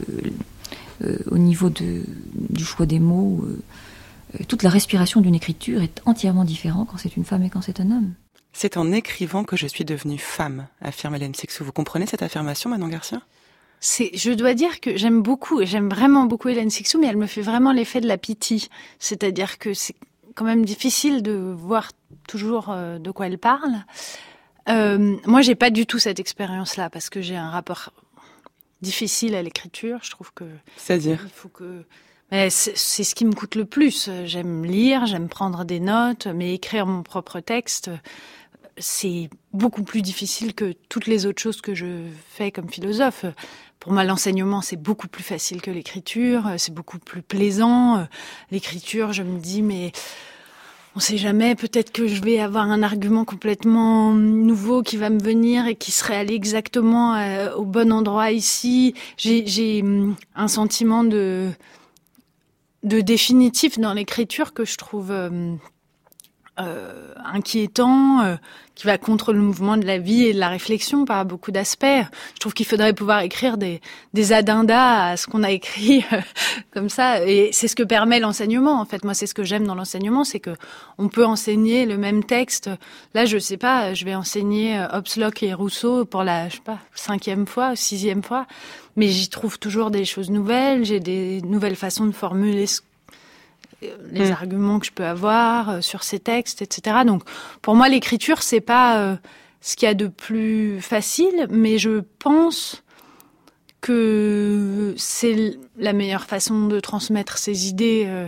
euh, euh, au niveau de, du choix des mots, euh, toute la respiration d'une écriture est entièrement différente quand c'est une femme et quand c'est un homme. C'est en écrivant que je suis devenue femme, affirme Hélène Cixous. Vous comprenez cette affirmation, Manon Garcia ? C'est, je dois dire que j'aime beaucoup, et j'aime vraiment beaucoup Hélène Cixous, mais elle me fait vraiment l'effet de la pitié. C'est-à-dire que c'est quand même difficile de voir toujours euh, de quoi elle parle. Euh, moi, j'ai pas du tout cette expérience-là, parce que j'ai un rapport difficile à l'écriture. Je trouve que... C'est-à-dire ? Il faut que... Mais c'est, c'est ce qui me coûte le plus. J'aime lire, j'aime prendre des notes, mais écrire mon propre texte... c'est beaucoup plus difficile que toutes les autres choses que je fais comme philosophe. Pour moi, l'enseignement, c'est beaucoup plus facile que l'écriture, c'est beaucoup plus plaisant. L'écriture, je me dis, mais on sait jamais, peut-être que je vais avoir un argument complètement nouveau qui va me venir et qui serait allé exactement euh, au bon endroit ici. J'ai, j'ai un sentiment de, de définitif dans l'écriture que je trouve... Euh, euh, inquiétant, euh, qui va contre le mouvement de la vie et de la réflexion par beaucoup d'aspects. Je trouve qu'il faudrait pouvoir écrire des, des addenda à ce qu'on a écrit euh, comme ça. Et c'est ce que permet l'enseignement. En fait, moi, c'est ce que j'aime dans l'enseignement, c'est que on peut enseigner le même texte. Là, je sais pas, je vais enseigner euh, Hobbes, Locke et Rousseau pour la, je sais pas, cinquième fois, sixième fois, mais j'y trouve toujours des choses nouvelles. J'ai des nouvelles façons de formuler ce les mmh. arguments que je peux avoir euh, sur ces textes, et cetera. Donc, pour moi, l'écriture, c'est pas euh, ce qu'il y a de plus facile, mais je pense que c'est la meilleure façon de transmettre ses idées euh,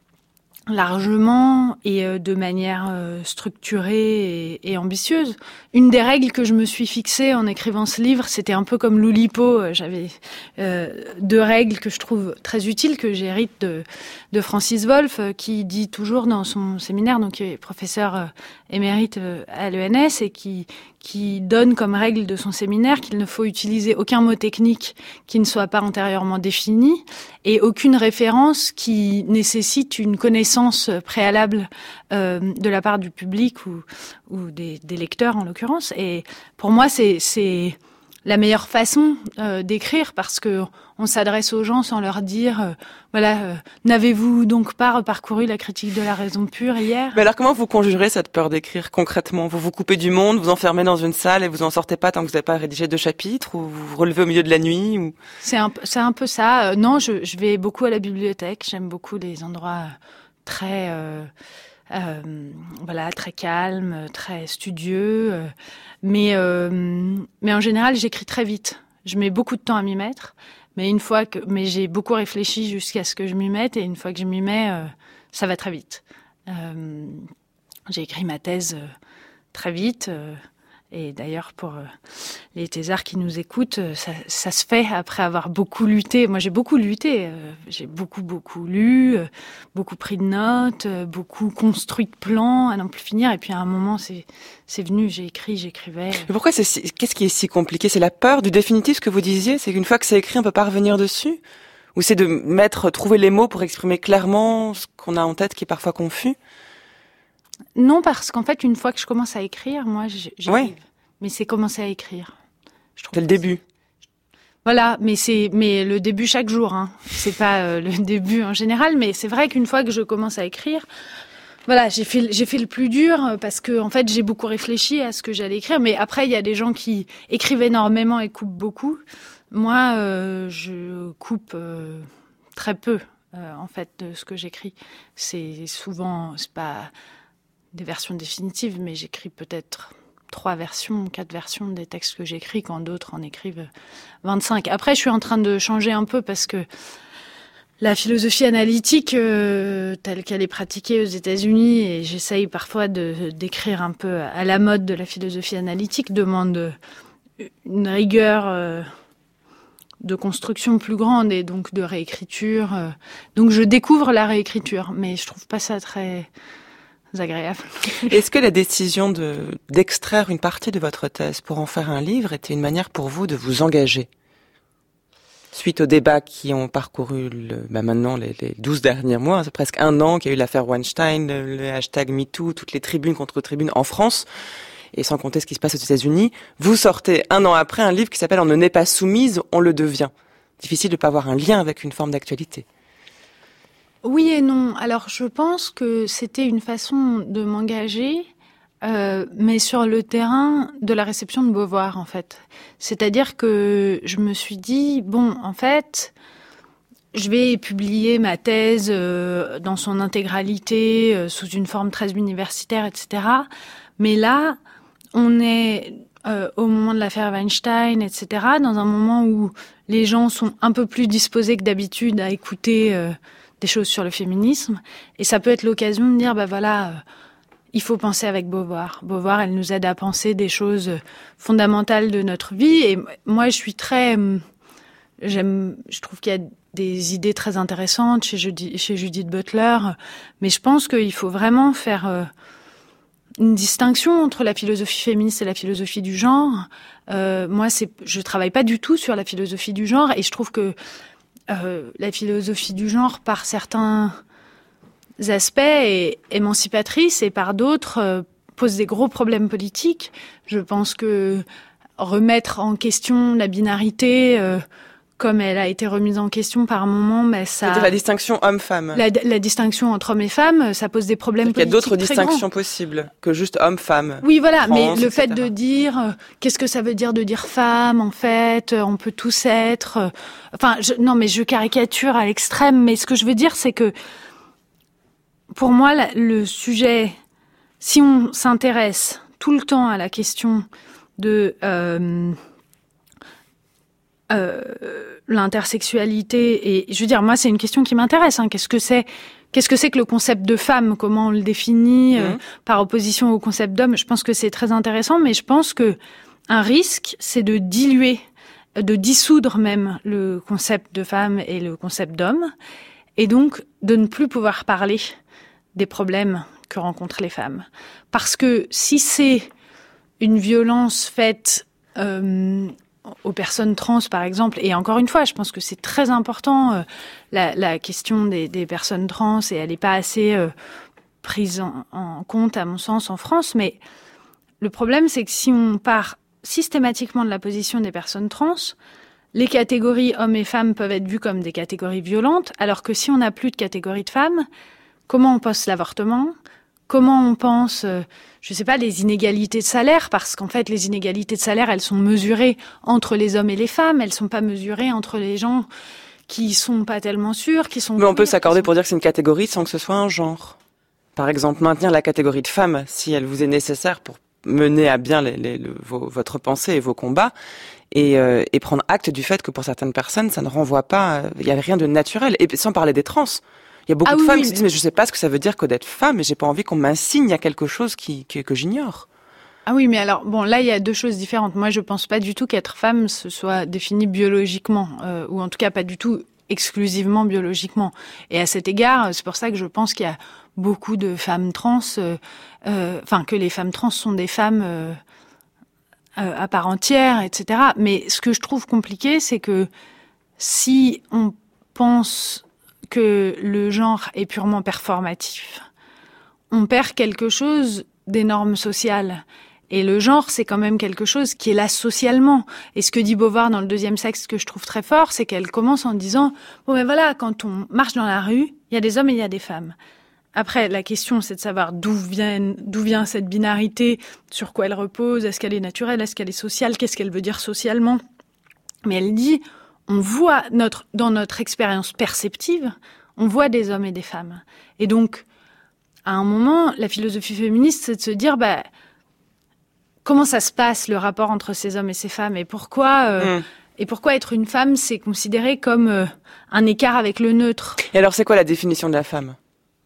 largement et euh, de manière euh, structurée et, et ambitieuse. Une des règles que je me suis fixée en écrivant ce livre, c'était un peu comme l'Oulipo. J'avais euh, deux règles que je trouve très utiles, que j'hérite de, de Francis Wolff, euh, qui dit toujours dans son séminaire, donc qui est professeur euh, émérite euh, à l'E N S, et qui, qui donne comme règle de son séminaire qu'il ne faut utiliser aucun mot technique qui ne soit pas antérieurement défini et aucune référence qui nécessite une connaissance préalable euh, de la part du public ou, ou des, des lecteurs en l'occurrence. Et pour moi, c'est, c'est la meilleure façon euh, d'écrire, parce que on s'adresse aux gens sans leur dire euh, voilà, euh, n'avez-vous donc pas parcouru la critique de la raison pure hier ? Mais alors comment vous conjurez cette peur d'écrire concrètement ? Vous vous coupez du monde, vous enfermez dans une salle et vous en sortez pas tant que vous n'avez pas rédigé deux chapitres, ou vous vous relevez au milieu de la nuit ou... C'est un, c'est un peu ça. Euh, non, je, je vais beaucoup à la bibliothèque. J'aime beaucoup les endroits très... Euh, Euh, voilà, très calme, très studieux, euh, mais euh, mais en général j'écris très vite. Je mets beaucoup de temps à m'y mettre, mais une fois que, mais j'ai beaucoup réfléchi jusqu'à ce que je m'y mette, et une fois que je m'y mets, euh, ça va très vite. Euh, j'ai écrit ma thèse euh, très vite. Euh, Et d'ailleurs, pour euh, les thésards qui nous écoutent, ça, ça se fait après avoir beaucoup lutté. Moi, j'ai beaucoup lutté. Euh, j'ai beaucoup, beaucoup lu, euh, beaucoup pris de notes, euh, beaucoup construit de plans à n'en plus finir. Et puis, à un moment, c'est, c'est venu, j'ai écrit, j'écrivais. Mais pourquoi c'est si, qu'est-ce qui est si compliqué ? C'est la peur du définitif, ce que vous disiez ? C'est qu'une fois que c'est écrit, on peut pas revenir dessus ? Ou c'est de mettre, trouver les mots pour exprimer clairement ce qu'on a en tête qui est parfois confus ? Non, parce qu'en fait, une fois que je commence à écrire, moi, j'arrive. Oui. Mais c'est commencer à écrire. Je trouve c'est le début. C'est... Voilà, mais c'est mais le début chaque jour. Hein. C'est pas euh, le début en général, mais c'est vrai qu'une fois que je commence à écrire, voilà, j'ai fait j'ai fait le plus dur, parce que en fait, j'ai beaucoup réfléchi à ce que j'allais écrire. Mais après, il y a des gens qui écrivent énormément et coupent beaucoup. Moi, euh, je coupe euh, très peu euh, en fait de ce que j'écris. C'est souvent, c'est pas des versions définitives, mais j'écris peut-être trois versions, quatre versions des textes que j'écris, quand d'autres en écrivent vingt-cinq. Après, je suis en train de changer un peu, parce que la philosophie analytique, euh, telle qu'elle est pratiquée aux États-Unis, et j'essaye parfois de, d'écrire un peu à la mode de la philosophie analytique, demande une rigueur euh, de construction plus grande, et donc de réécriture. Euh. Donc je découvre la réécriture, mais je trouve pas ça très agréable. Est-ce que la décision de, d'extraire une partie de votre thèse pour en faire un livre était une manière pour vous de vous engager ? Suite aux débats qui ont parcouru le, bah maintenant les, les douze derniers mois, c'est presque un an qu'il y a eu l'affaire Weinstein, le, le hashtag MeToo, toutes les tribunes contre tribunes en France, et sans compter ce qui se passe aux États-Unis, vous sortez un an après un livre qui s'appelle « On ne n'est pas soumise, on le devient ». Difficile de ne pas avoir un lien avec une forme d'actualité. Oui et non. Alors, je pense que c'était une façon de m'engager, euh, mais sur le terrain de la réception de Beauvoir, en fait. C'est-à-dire que je me suis dit, bon, en fait, je vais publier ma thèse euh, dans son intégralité, euh, sous une forme très universitaire, et cetera. Mais là, on est euh, au moment de l'affaire Weinstein, et cetera, dans un moment où les gens sont un peu plus disposés que d'habitude à écouter euh, des choses sur le féminisme, et ça peut être l'occasion de dire, bah voilà, euh, il faut penser avec Beauvoir. Beauvoir, elle nous aide à penser des choses fondamentales de notre vie, et moi, je suis très, j'aime, je trouve qu'il y a des idées très intéressantes chez, Judi, chez Judith Butler, mais je pense qu'il faut vraiment faire euh, une distinction entre la philosophie féministe et la philosophie du genre. Euh, moi, c'est, je travaille pas du tout sur la philosophie du genre, et je trouve que Euh, la philosophie du genre, par certains aspects est émancipatrice et par d'autres euh, pose des gros problèmes politiques. Je pense que remettre en question la binarité, euh, comme elle a été remise en question par moment, mais ça... C'est-à-dire la distinction homme-femme. La, la distinction entre hommes et femmes, ça pose des problèmes politiques. Il y a d'autres distinctions grands. possibles que juste homme-femme. Oui, voilà, trans, mais le et cetera. fait de dire, euh, qu'est-ce que ça veut dire de dire femme, en fait, euh, on peut tous être... Euh, enfin, je, non, mais je caricature à l'extrême, mais ce que je veux dire, c'est que, pour moi, la, le sujet, si on s'intéresse tout le temps à la question de... Euh, Euh, l'intersexualité et je veux dire moi c'est une question qui m'intéresse hein. qu'est-ce que c'est qu'est-ce que c'est que le concept de femme, comment on le définit euh, mmh. par opposition au concept d'homme. Je pense que c'est très intéressant, mais je pense que un risque c'est de diluer, de dissoudre même le concept de femme et le concept d'homme, et donc de ne plus pouvoir parler des problèmes que rencontrent les femmes, parce que si c'est une violence faite euh, aux personnes trans, par exemple, et encore une fois, je pense que c'est très important, euh, la, la question des, des personnes trans, et elle n'est pas assez euh, prise en, en compte, à mon sens, en France, mais le problème, c'est que si on part systématiquement de la position des personnes trans, les catégories hommes et femmes peuvent être vues comme des catégories violentes, alors que si on n'a plus de catégorie de femmes, comment on pense l'avortement ? Comment on pense, euh, je ne sais pas, les inégalités de salaire, parce qu'en fait, les inégalités de salaire, elles sont mesurées entre les hommes et les femmes, elles ne sont pas mesurées entre les gens qui sont pas tellement sûrs, qui sont... Mais on peut s'accorder pour dire que c'est une catégorie sans que ce soit un genre. Par exemple, maintenir la catégorie de femme, si elle vous est nécessaire pour mener à bien les, les, le, vos, votre pensée et vos combats, et, euh, et prendre acte du fait que pour certaines personnes, ça ne renvoie pas, il n'y a rien de naturel, et sans parler des trans. Il y a beaucoup ah de oui, femmes oui, qui se disent, mais je sais pas ce que ça veut dire que d'être femme, et j'ai pas envie qu'on m'insigne à quelque chose qui, que, que j'ignore. Ah oui, mais alors, bon, là, il y a deux choses différentes. Moi, je pense pas du tout qu'être femme, ce soit défini biologiquement, euh, ou en tout cas pas du tout exclusivement biologiquement. Et à cet égard, c'est pour ça que je pense qu'il y a beaucoup de femmes trans, euh, euh, enfin, que les femmes trans sont des femmes euh, euh, à part entière, et cetera. Mais ce que je trouve compliqué, c'est que si on pense que le genre est purement performatif, on perd quelque chose des normes sociales. Et le genre, c'est quand même quelque chose qui est là socialement. Et ce que dit Beauvoir dans Le Deuxième Sexe, que je trouve très fort, c'est qu'elle commence en disant « Bon, ben voilà, quand on marche dans la rue, il y a des hommes et il y a des femmes. » Après, la question, c'est de savoir d'où vient, d'où vient cette binarité, sur quoi elle repose, est-ce qu'elle est naturelle, est-ce qu'elle est sociale, qu'est-ce qu'elle veut dire socialement. Mais elle dit... On voit notre, dans notre expérience perceptive, on voit des hommes et des femmes. Et donc, à un moment, la philosophie féministe, c'est de se dire, bah, comment ça se passe, le rapport entre ces hommes et ces femmes, et pourquoi, euh, mmh. et pourquoi être une femme, c'est considéré comme euh, un écart avec le neutre. Et alors, c'est quoi la définition de la femme ?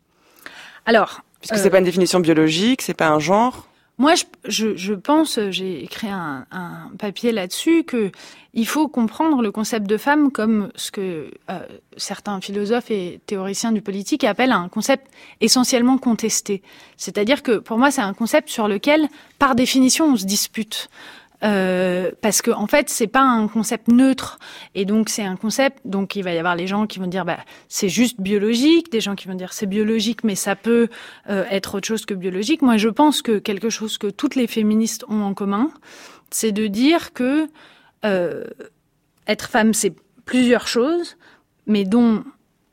Alors, puisque euh, c'est pas une définition biologique, c'est pas un genre. Moi, je, je, je pense, j'ai écrit un, un papier là-dessus, que il faut comprendre le concept de femme comme ce que euh, certains philosophes et théoriciens du politique appellent un concept essentiellement contesté. C'est-à-dire que, pour moi, c'est un concept sur lequel, par définition, on se dispute. Euh, parce que en fait c'est pas un concept neutre, et donc c'est un concept, donc il va y avoir les gens qui vont dire bah c'est juste biologique, des gens qui vont dire c'est biologique mais ça peut euh, être autre chose que biologique. Moi je pense que quelque chose que toutes les féministes ont en commun, c'est de dire que euh, être femme c'est plusieurs choses, mais dont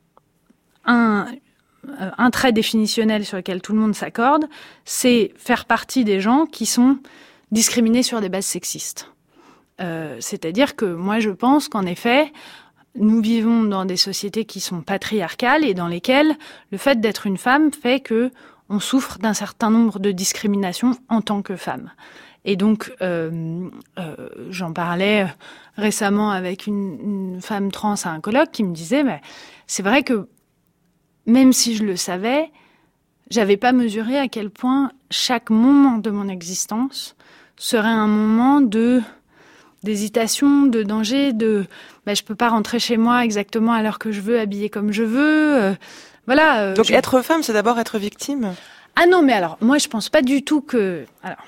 un euh, un trait définitionnel sur lequel tout le monde s'accorde, c'est faire partie des gens qui sont discriminés sur des bases sexistes. Euh, c'est-à-dire que moi, je pense qu'en effet, nous vivons dans des sociétés qui sont patriarcales et dans lesquelles le fait d'être une femme fait que on souffre d'un certain nombre de discriminations en tant que femme. Et donc, euh, euh, j'en parlais récemment avec une, une femme trans à un colloque qui me disait bah, c'est vrai que même si je le savais, j'avais pas mesuré à quel point chaque moment de mon existence serait un moment de d'hésitation, de danger, de ben, je peux pas rentrer chez moi exactement à l'heure que je veux, habiller comme je veux, euh, voilà. Euh, Donc je... être femme, c'est d'abord être victime. Ah non, mais alors moi je pense pas du tout que. Alors,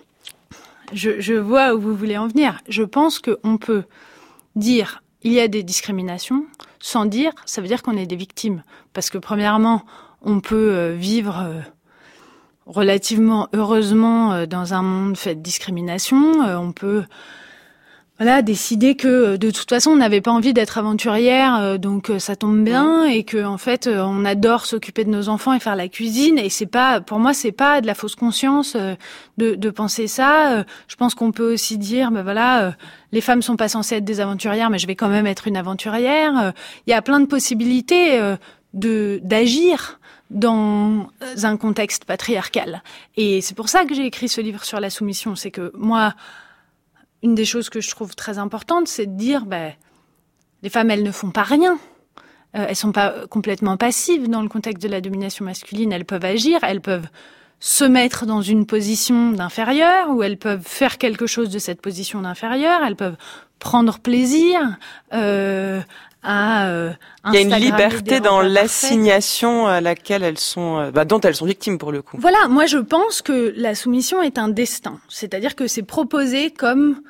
je, je vois où vous voulez en venir. Je pense que on peut dire il y a des discriminations sans dire ça veut dire qu'on est des victimes, parce que premièrement on peut euh, vivre euh, relativement heureusement euh, dans un monde fait de discrimination. Euh, on peut voilà décider que de toute façon on n'avait pas envie d'être aventurière, euh, donc euh, ça tombe bien, et que en fait euh, on adore s'occuper de nos enfants et faire la cuisine. Et c'est pas, pour moi, c'est pas de la fausse conscience euh, de, de penser ça. Euh, je pense qu'on peut aussi dire, ben voilà, euh, les femmes sont pas censées être des aventurières, mais je vais quand même être une aventurière. Il euh, y a plein de possibilités euh, de d'agir dans un contexte patriarcal. Et c'est pour ça que j'ai écrit ce livre sur la soumission. C'est que moi, une des choses que je trouve très importante, c'est de dire, ben, les femmes, elles ne font pas rien. Euh, elles sont pas complètement passives dans le contexte de la domination masculine. Elles peuvent agir, elles peuvent se mettre dans une position d'inférieur, ou elles peuvent faire quelque chose de cette position d'inférieur. Elles peuvent prendre plaisir euh, à euh, Il y a une liberté dans l'assignation à laquelle elles sont, euh, bah, dont elles sont victimes pour le coup. Voilà, moi je pense que la soumission est un destin, c'est-à-dire que c'est proposé comme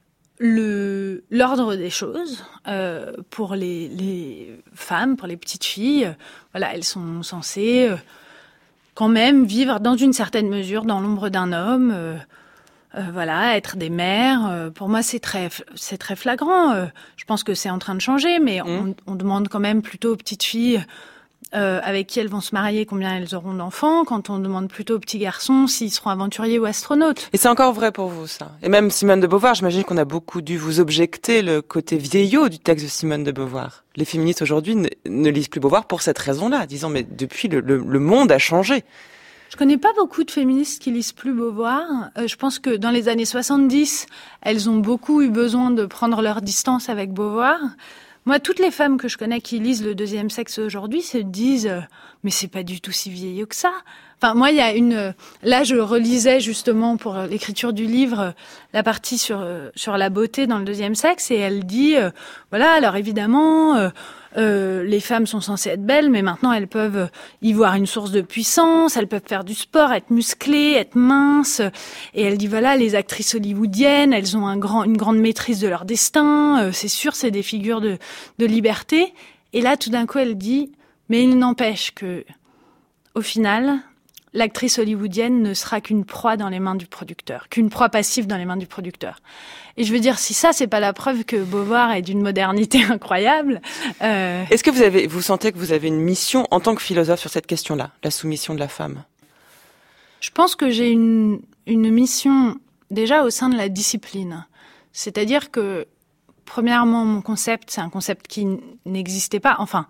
le l'ordre des choses euh, pour les les femmes, pour les petites filles. Voilà, elles sont censées euh, quand même vivre dans une certaine mesure dans l'ombre d'un homme. Euh, Euh, voilà, être des mères, euh, pour moi c'est très c'est très flagrant. Euh, je pense que c'est en train de changer, mais on, mmh. on demande quand même plutôt aux petites filles euh, avec qui elles vont se marier combien elles auront d'enfants, quand on demande plutôt aux petits garçons s'ils seront aventuriers ou astronautes. Et c'est encore vrai pour vous, ça. Et même Simone de Beauvoir, j'imagine qu'on a beaucoup dû vous objecter le côté vieillot du texte de Simone de Beauvoir. Les féministes aujourd'hui ne, ne lisent plus Beauvoir pour cette raison-là, disant mais depuis le, le, le monde a changé. Je connais pas beaucoup de féministes qui lisent plus Beauvoir. Euh, je pense que dans les années soixante-dix, elles ont beaucoup eu besoin de prendre leur distance avec Beauvoir. Moi, toutes les femmes que je connais qui lisent Le Deuxième Sexe aujourd'hui se disent euh, « mais c'est pas du tout si vieillot que ça ». Enfin, moi, il y a une... Là, je relisais justement pour l'écriture du livre la partie sur sur la beauté dans Le Deuxième Sexe, et elle dit euh, voilà, alors évidemment... Euh, Euh, les femmes sont censées être belles, mais maintenant elles peuvent y voir une source de puissance, elles peuvent faire du sport, être musclées, être minces. Et elle dit voilà, les actrices hollywoodiennes, elles ont un grand, une grande maîtrise de leur destin. Euh, c'est sûr, c'est des figures de, de liberté. Et là, tout d'un coup, elle dit mais il n'empêche que, au final, l'actrice hollywoodienne ne sera qu'une proie dans les mains du producteur, qu'une proie passive dans les mains du producteur. Et je veux dire, si ça, c'est pas la preuve que Beauvoir est d'une modernité incroyable. Euh... Est-ce que vous avez, vous sentez que vous avez une mission en tant que philosophe sur cette question-là, la soumission de la femme? Je pense que j'ai une, une mission déjà au sein de la discipline. C'est-à-dire que, premièrement, mon concept, c'est un concept qui n'existait pas. Enfin,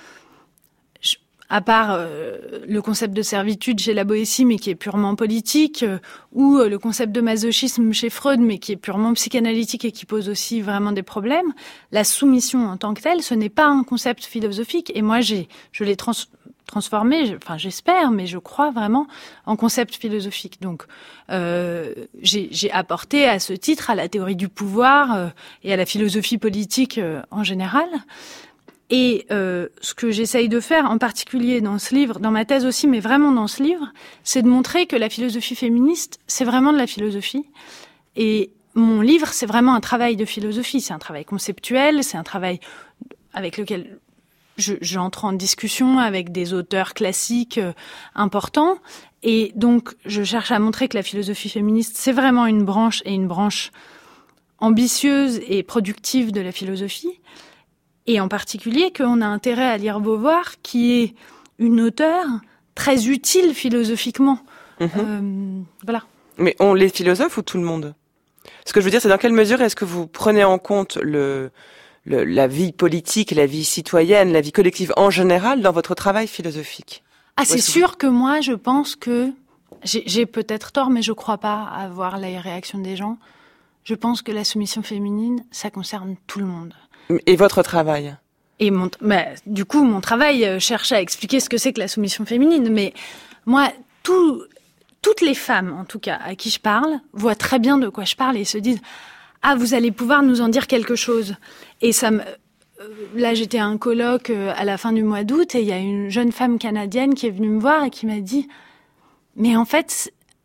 à part euh, le concept de servitude chez la Boétie, mais qui est purement politique, euh, ou euh, le concept de masochisme chez Freud, mais qui est purement psychanalytique et qui pose aussi vraiment des problèmes, la soumission en tant que telle, ce n'est pas un concept philosophique. Et moi, j'ai, je l'ai trans- transformé, je, enfin j'espère, mais je crois vraiment en concept philosophique. Donc, euh, j'ai, j'ai apporté à ce titre à la théorie du pouvoir euh, et à la philosophie politique euh, en général. Et euh, ce que j'essaye de faire, en particulier dans ce livre, dans ma thèse aussi, mais vraiment dans ce livre, c'est de montrer que la philosophie féministe, c'est vraiment de la philosophie. Et mon livre, c'est vraiment un travail de philosophie. C'est un travail conceptuel, c'est un travail avec lequel je, j'entre en discussion avec des auteurs classiques euh, importants. Et donc, je cherche à montrer que la philosophie féministe, c'est vraiment une branche, et une branche ambitieuse et productive de la philosophie. Et en particulier qu'on a intérêt à lire Beauvoir, qui est une auteure très utile philosophiquement. Mmh. Euh, voilà. Mais on les philosophes ou tout le monde? Ce que je veux dire, c'est dans quelle mesure est-ce que vous prenez en compte le, le, la vie politique, la vie citoyenne, la vie collective en général dans votre travail philosophique? Ah, c'est sûr vous... que moi, je pense que... J'ai, j'ai peut-être tort, mais je crois pas avoir la réaction des gens. Je pense que la soumission féminine, ça concerne tout le monde. Et votre travail? Et mon, bah, du coup, mon travail euh, cherche à expliquer ce que c'est que la soumission féminine. Mais moi, tout, toutes les femmes, en tout cas, à qui je parle, voient très bien de quoi je parle et se disent « Ah, vous allez pouvoir nous en dire quelque chose ». Et ça me... Là, j'étais à un colloque à la fin du mois d'août et il y a une jeune femme canadienne qui est venue me voir et qui m'a dit « Mais en fait,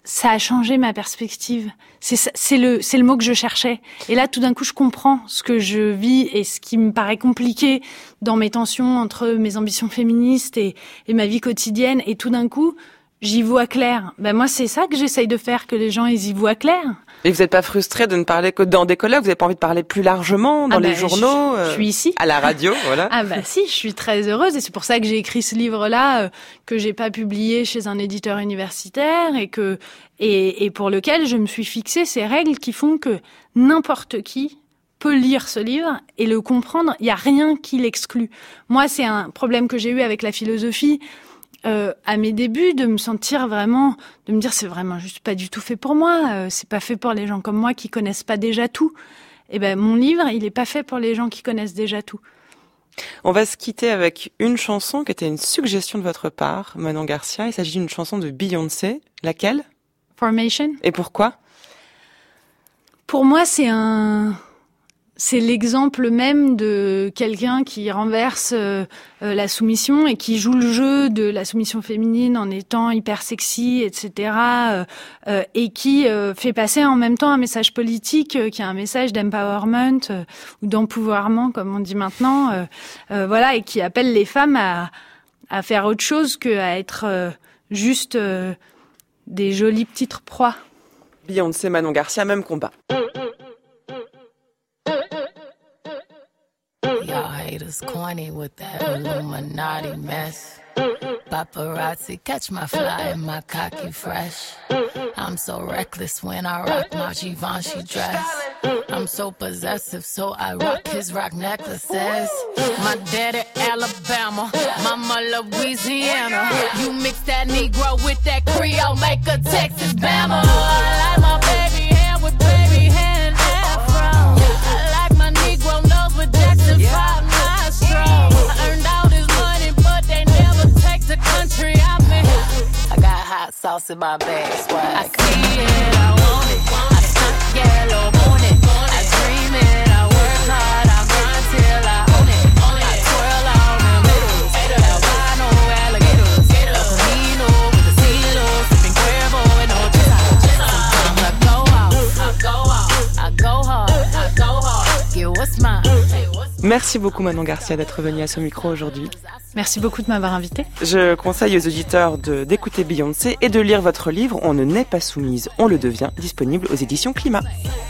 ça a changé ma perspective. C'est, c'est le, c'est le mot que je cherchais. Et là, tout d'un coup, je comprends ce que je vis et ce qui me paraît compliqué dans mes tensions entre mes ambitions féministes et, et ma vie quotidienne. Et tout d'un coup, j'y vois clair. Ben moi, c'est ça que j'essaye de faire, que les gens ils y voient clair. Et vous n'êtes pas frustré de ne parler que dans des colloques? Vous n'avez pas envie de parler plus largement dans ah bah, les journaux? Je, je suis ici. À la radio, voilà. Ah bah si, je suis très heureuse et c'est pour ça que j'ai écrit ce livre-là euh, que j'ai pas publié chez un éditeur universitaire et que et, et pour lequel je me suis fixé ces règles qui font que n'importe qui peut lire ce livre et le comprendre. Il y a rien qui l'exclut. Moi, c'est un problème que j'ai eu avec la philosophie. Euh, à mes débuts, de me sentir vraiment, de me dire c'est vraiment juste pas du tout fait pour moi, euh, c'est pas fait pour les gens comme moi qui connaissent pas déjà tout. Et ben mon livre, il est pas fait pour les gens qui connaissent déjà tout. On va se quitter avec une chanson qui était une suggestion de votre part, Manon Garcia. Il s'agit d'une chanson de Beyoncé. Laquelle? Formation. Et pourquoi? Pour moi, c'est un... C'est l'exemple même de quelqu'un qui renverse euh, euh, la soumission et qui joue le jeu de la soumission féminine en étant hyper sexy, et cetera. Euh, euh, et qui euh, fait passer en même temps un message politique euh, qui est un message d'empowerment euh, ou d'empouvoirment, comme on dit maintenant. Euh, euh, voilà, et qui appelle les femmes à, à faire autre chose qu'à être euh, juste euh, des jolies petites proies. Beyoncé, Manon Garcia, même combat. Y'all haters corny with that Illuminati mess. Paparazzi catch my fly and my cocky fresh. I'm so reckless when I rock my Givenchy dress. I'm so possessive, so I rock his rock necklaces. My daddy Alabama, mama Louisiana. You mix that Negro with that Creole, make a Texas Bama. I like my baby hair with baby hair and afro. I like my Negro nose with Jackson five nostrils. I earned all this money, but they never take the country out me. I got hot sauce in my bag, swag. I see it, I want it. I stuck yellow on it. I dream it, I work hard, I grind till I own it. I twirl on them hitters, albino alligators, El Camino with the CeeLo, sipping Cuervo and no chisel. I go out, I go out, I go hard, I go hard. Get what's mine. Merci beaucoup Manon Garcia d'être venue à ce micro aujourd'hui. Merci beaucoup de m'avoir invitée. Je conseille aux auditeurs de, d'écouter Beyoncé et de lire votre livre « On ne naît pas soumise, on le devient », disponible aux éditions Climat.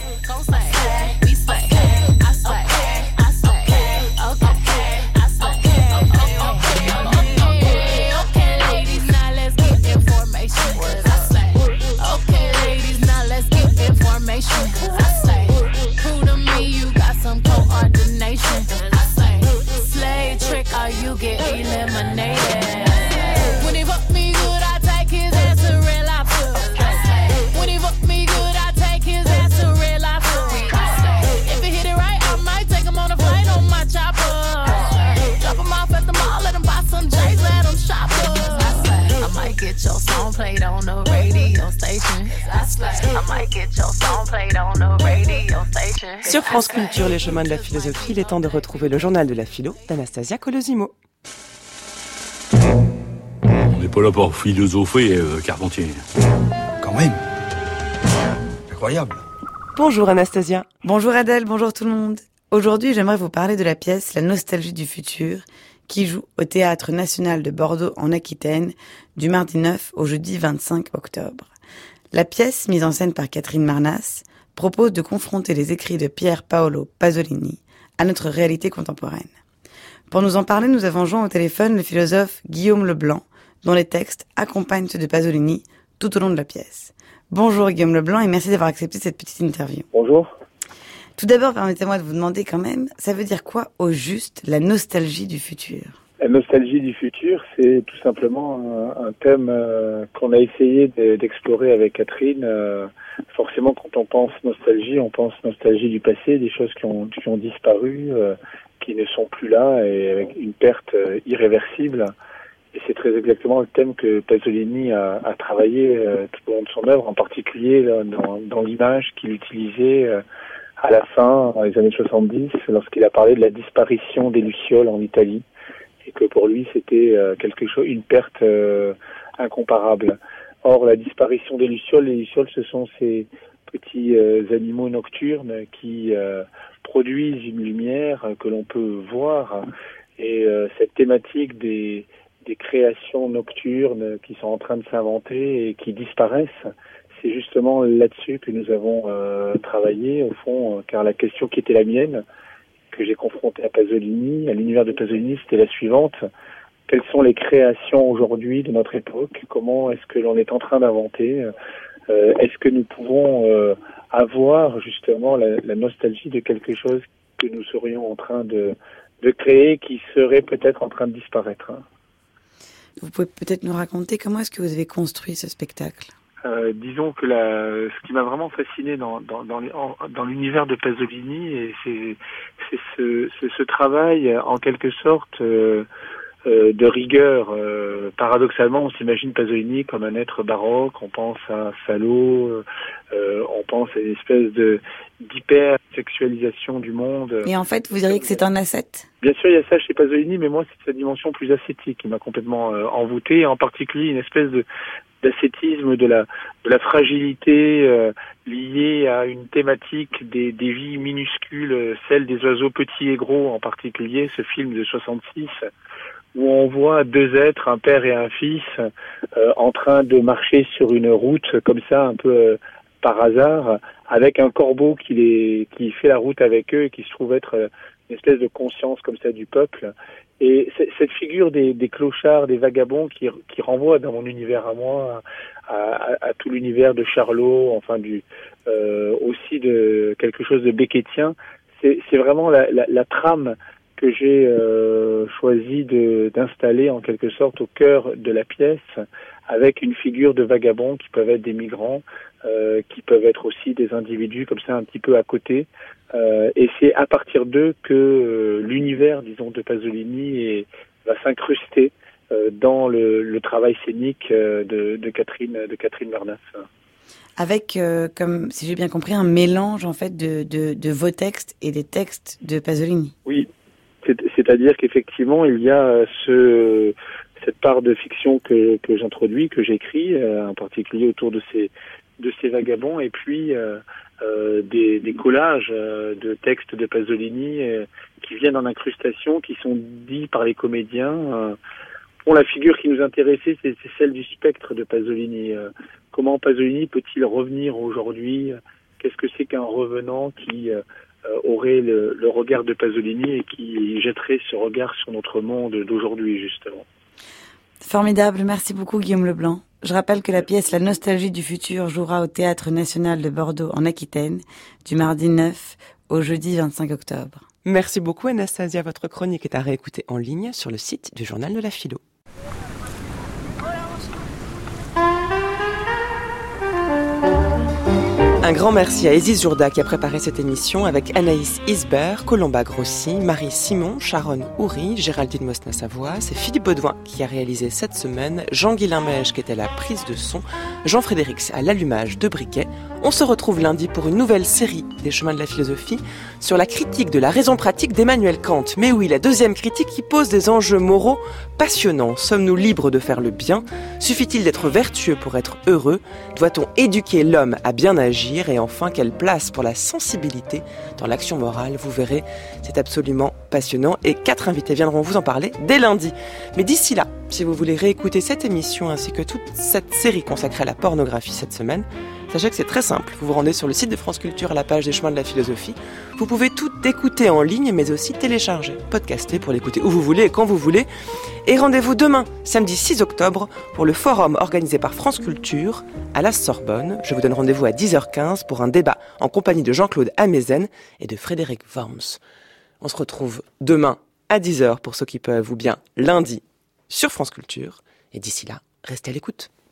You get eliminated. When he fuck me good, I take his ass to real life. When he fuck me good, I take his ass to real life. If he hit it right, I might take him on a flight on my chopper. Drop him off at the mall, let him buy some J's, let him shop up. I might get your song played on the radio station. I might get your song played on the radio station. Sur France Culture, les chemins de la philosophie, il est temps de retrouver le journal de la philo d'Anastasia Colosimo. On n'est pas là pour philosopher, euh, Carpentier. Quand même. Incroyable. Bonjour Anastasia. Bonjour Adèle, bonjour tout le monde. Aujourd'hui, j'aimerais vous parler de la pièce La nostalgie du futur, qui joue au Théâtre National de Bordeaux en Aquitaine du mardi neuf au jeudi vingt-cinq octobre. La pièce, mise en scène par Catherine Marnas, propose de confronter les écrits de Pier Paolo Pasolini à notre réalité contemporaine. Pour nous en parler, nous avons joint au téléphone le philosophe Guillaume Leblanc, dont les textes accompagnent ceux de Pasolini tout au long de la pièce. Bonjour Guillaume Leblanc et merci d'avoir accepté cette petite interview. Bonjour. Tout d'abord, permettez-moi de vous demander quand même, ça veut dire quoi au juste la nostalgie du futur ? La nostalgie du futur, c'est tout simplement un, un thème euh, qu'on a essayé de, d'explorer avec Catherine. Euh, forcément, quand on pense nostalgie, on pense nostalgie du passé, des choses qui ont, qui ont disparu, euh, qui ne sont plus là, et avec une perte euh, irréversible. Et c'est très exactement le thème que Pasolini a, a travaillé euh, tout au long de son œuvre, en particulier là, dans, dans l'image qu'il utilisait euh, à la fin, dans les années soixante-dix, lorsqu'il a parlé de la disparition des lucioles en Italie. Et que pour lui c'était euh, quelque chose, une perte euh, incomparable. Or, la disparition des lucioles, les lucioles, ce sont ces petits euh, animaux nocturnes qui euh, produisent une lumière que l'on peut voir. Et euh, cette thématique des, des créations nocturnes qui sont en train de s'inventer et qui disparaissent, c'est justement là-dessus que nous avons euh, travaillé, au fond, euh, car la question qui était la mienne, que j'ai confrontée à Pasolini, à l'univers de Pasolini, c'était la suivante. Quelles sont les créations aujourd'hui de notre époque? Comment est-ce que l'on est en train d'inventer? euh, Est-ce que nous pouvons euh, avoir justement la, la nostalgie de quelque chose que nous serions en train de, de créer, qui serait peut-être en train de disparaître? Vous pouvez peut-être nous raconter comment est-ce que vous avez construit ce spectacle? Euh, disons que la, ce qui m'a vraiment fasciné dans, dans, dans, dans l'univers de Pasolini, et c'est, c'est ce, ce, ce travail en quelque sorte euh, euh, de rigueur. Euh, paradoxalement, on s'imagine Pasolini comme un être baroque, on pense à Salo, euh, on pense à une espèce de d'hyper-sexualisation du monde. Et en fait, vous diriez que c'est un ascète? Bien sûr, il y a ça chez Pasolini, mais moi, c'est sa dimension plus ascétique qui m'a complètement euh, envoûté, en particulier une espèce de d'ascétisme, de la de la fragilité euh, liée à une thématique des, des vies minuscules, celle des oiseaux petits et gros en particulier, ce film de soixante-six, où on voit deux êtres, un père et un fils, euh, en train de marcher sur une route comme ça, un peu euh, par hasard, avec un corbeau qui les qui fait la route avec eux et qui se trouve être euh, une espèce de conscience comme ça du peuple. Et cette figure des, des clochards, des vagabonds qui, qui renvoie dans mon univers à moi, à, à, à tout l'univers de Charlot, enfin du euh, aussi de quelque chose de beckettien, c'est, c'est vraiment la, la, la trame que j'ai euh, choisi de, d'installer en quelque sorte au cœur de la pièce, avec une figure de vagabonds qui peuvent être des migrants, euh, qui peuvent être aussi des individus comme ça un petit peu à côté. Euh, et c'est à partir d'eux que euh, l'univers, disons, de Pasolini est, va s'incruster euh, dans le, le travail scénique euh, de, de Catherine, de Catherine Barnas. Avec, euh, comme si j'ai bien compris, un mélange en fait de, de, de vos textes et des textes de Pasolini. Oui, c'est, c'est-à-dire qu'effectivement il y a ce cette part de fiction que, que j'introduis, que j'écris, euh, en particulier autour de ces de ces vagabonds, et puis euh, euh, des, des collages euh, de textes de Pasolini euh, qui viennent en incrustation, qui sont dits par les comédiens. Euh, bon, la figure qui nous intéressait, c'est, c'est celle du spectre de Pasolini. Euh, comment Pasolini peut-il revenir aujourd'hui? Qu'est-ce que c'est qu'un revenant qui euh, aurait le, le regard de Pasolini et qui jetterait ce regard sur notre monde d'aujourd'hui, justement? Formidable, merci beaucoup Guillaume Leblanc. Je rappelle que la pièce La Nostalgie du futur jouera au Théâtre National de Bordeaux en Aquitaine du mardi neuf au jeudi vingt-cinq octobre. Merci beaucoup Anastasia, votre chronique est à réécouter en ligne sur le site du Journal de la Philo. Un grand merci à Isis Jourda qui a préparé cette émission avec Anaïs Isbert, Colomba Grossi, Marie Simon, Sharon Houry, Géraldine Mosna-Savoie. C'est Philippe Baudouin qui a réalisé cette semaine, Jean-Guilain Mèche qui était à la prise de son, Jean-Frédéric à l'allumage de briquet. On se retrouve lundi pour une nouvelle série des chemins de la philosophie sur la critique de la raison pratique d'Emmanuel Kant. Mais oui, la deuxième critique qui pose des enjeux moraux passionnants. Sommes-nous libres de faire le bien? Suffit-il d'être vertueux pour être heureux? Doit-on éduquer l'homme à bien agir? Et enfin, quelle place pour la sensibilité dans l'action morale? Vous verrez, c'est absolument passionnant et quatre invités viendront vous en parler dès lundi. Mais d'ici là, si vous voulez réécouter cette émission ainsi que toute cette série consacrée à la pornographie cette semaine, sachez que c'est très simple. Vous vous rendez sur le site de France Culture à la page des chemins de la philosophie. Vous pouvez tout écouter en ligne, mais aussi télécharger, podcaster pour l'écouter où vous voulez et quand vous voulez. Et rendez-vous demain, samedi six octobre, pour le forum organisé par France Culture à la Sorbonne. Je vous donne rendez-vous à dix heures quinze pour un débat en compagnie de Jean-Claude Amezen et de Frédéric Worms. On se retrouve demain à dix heures pour ceux qui peuvent, ou bien lundi sur France Culture. Et d'ici là, restez à l'écoute.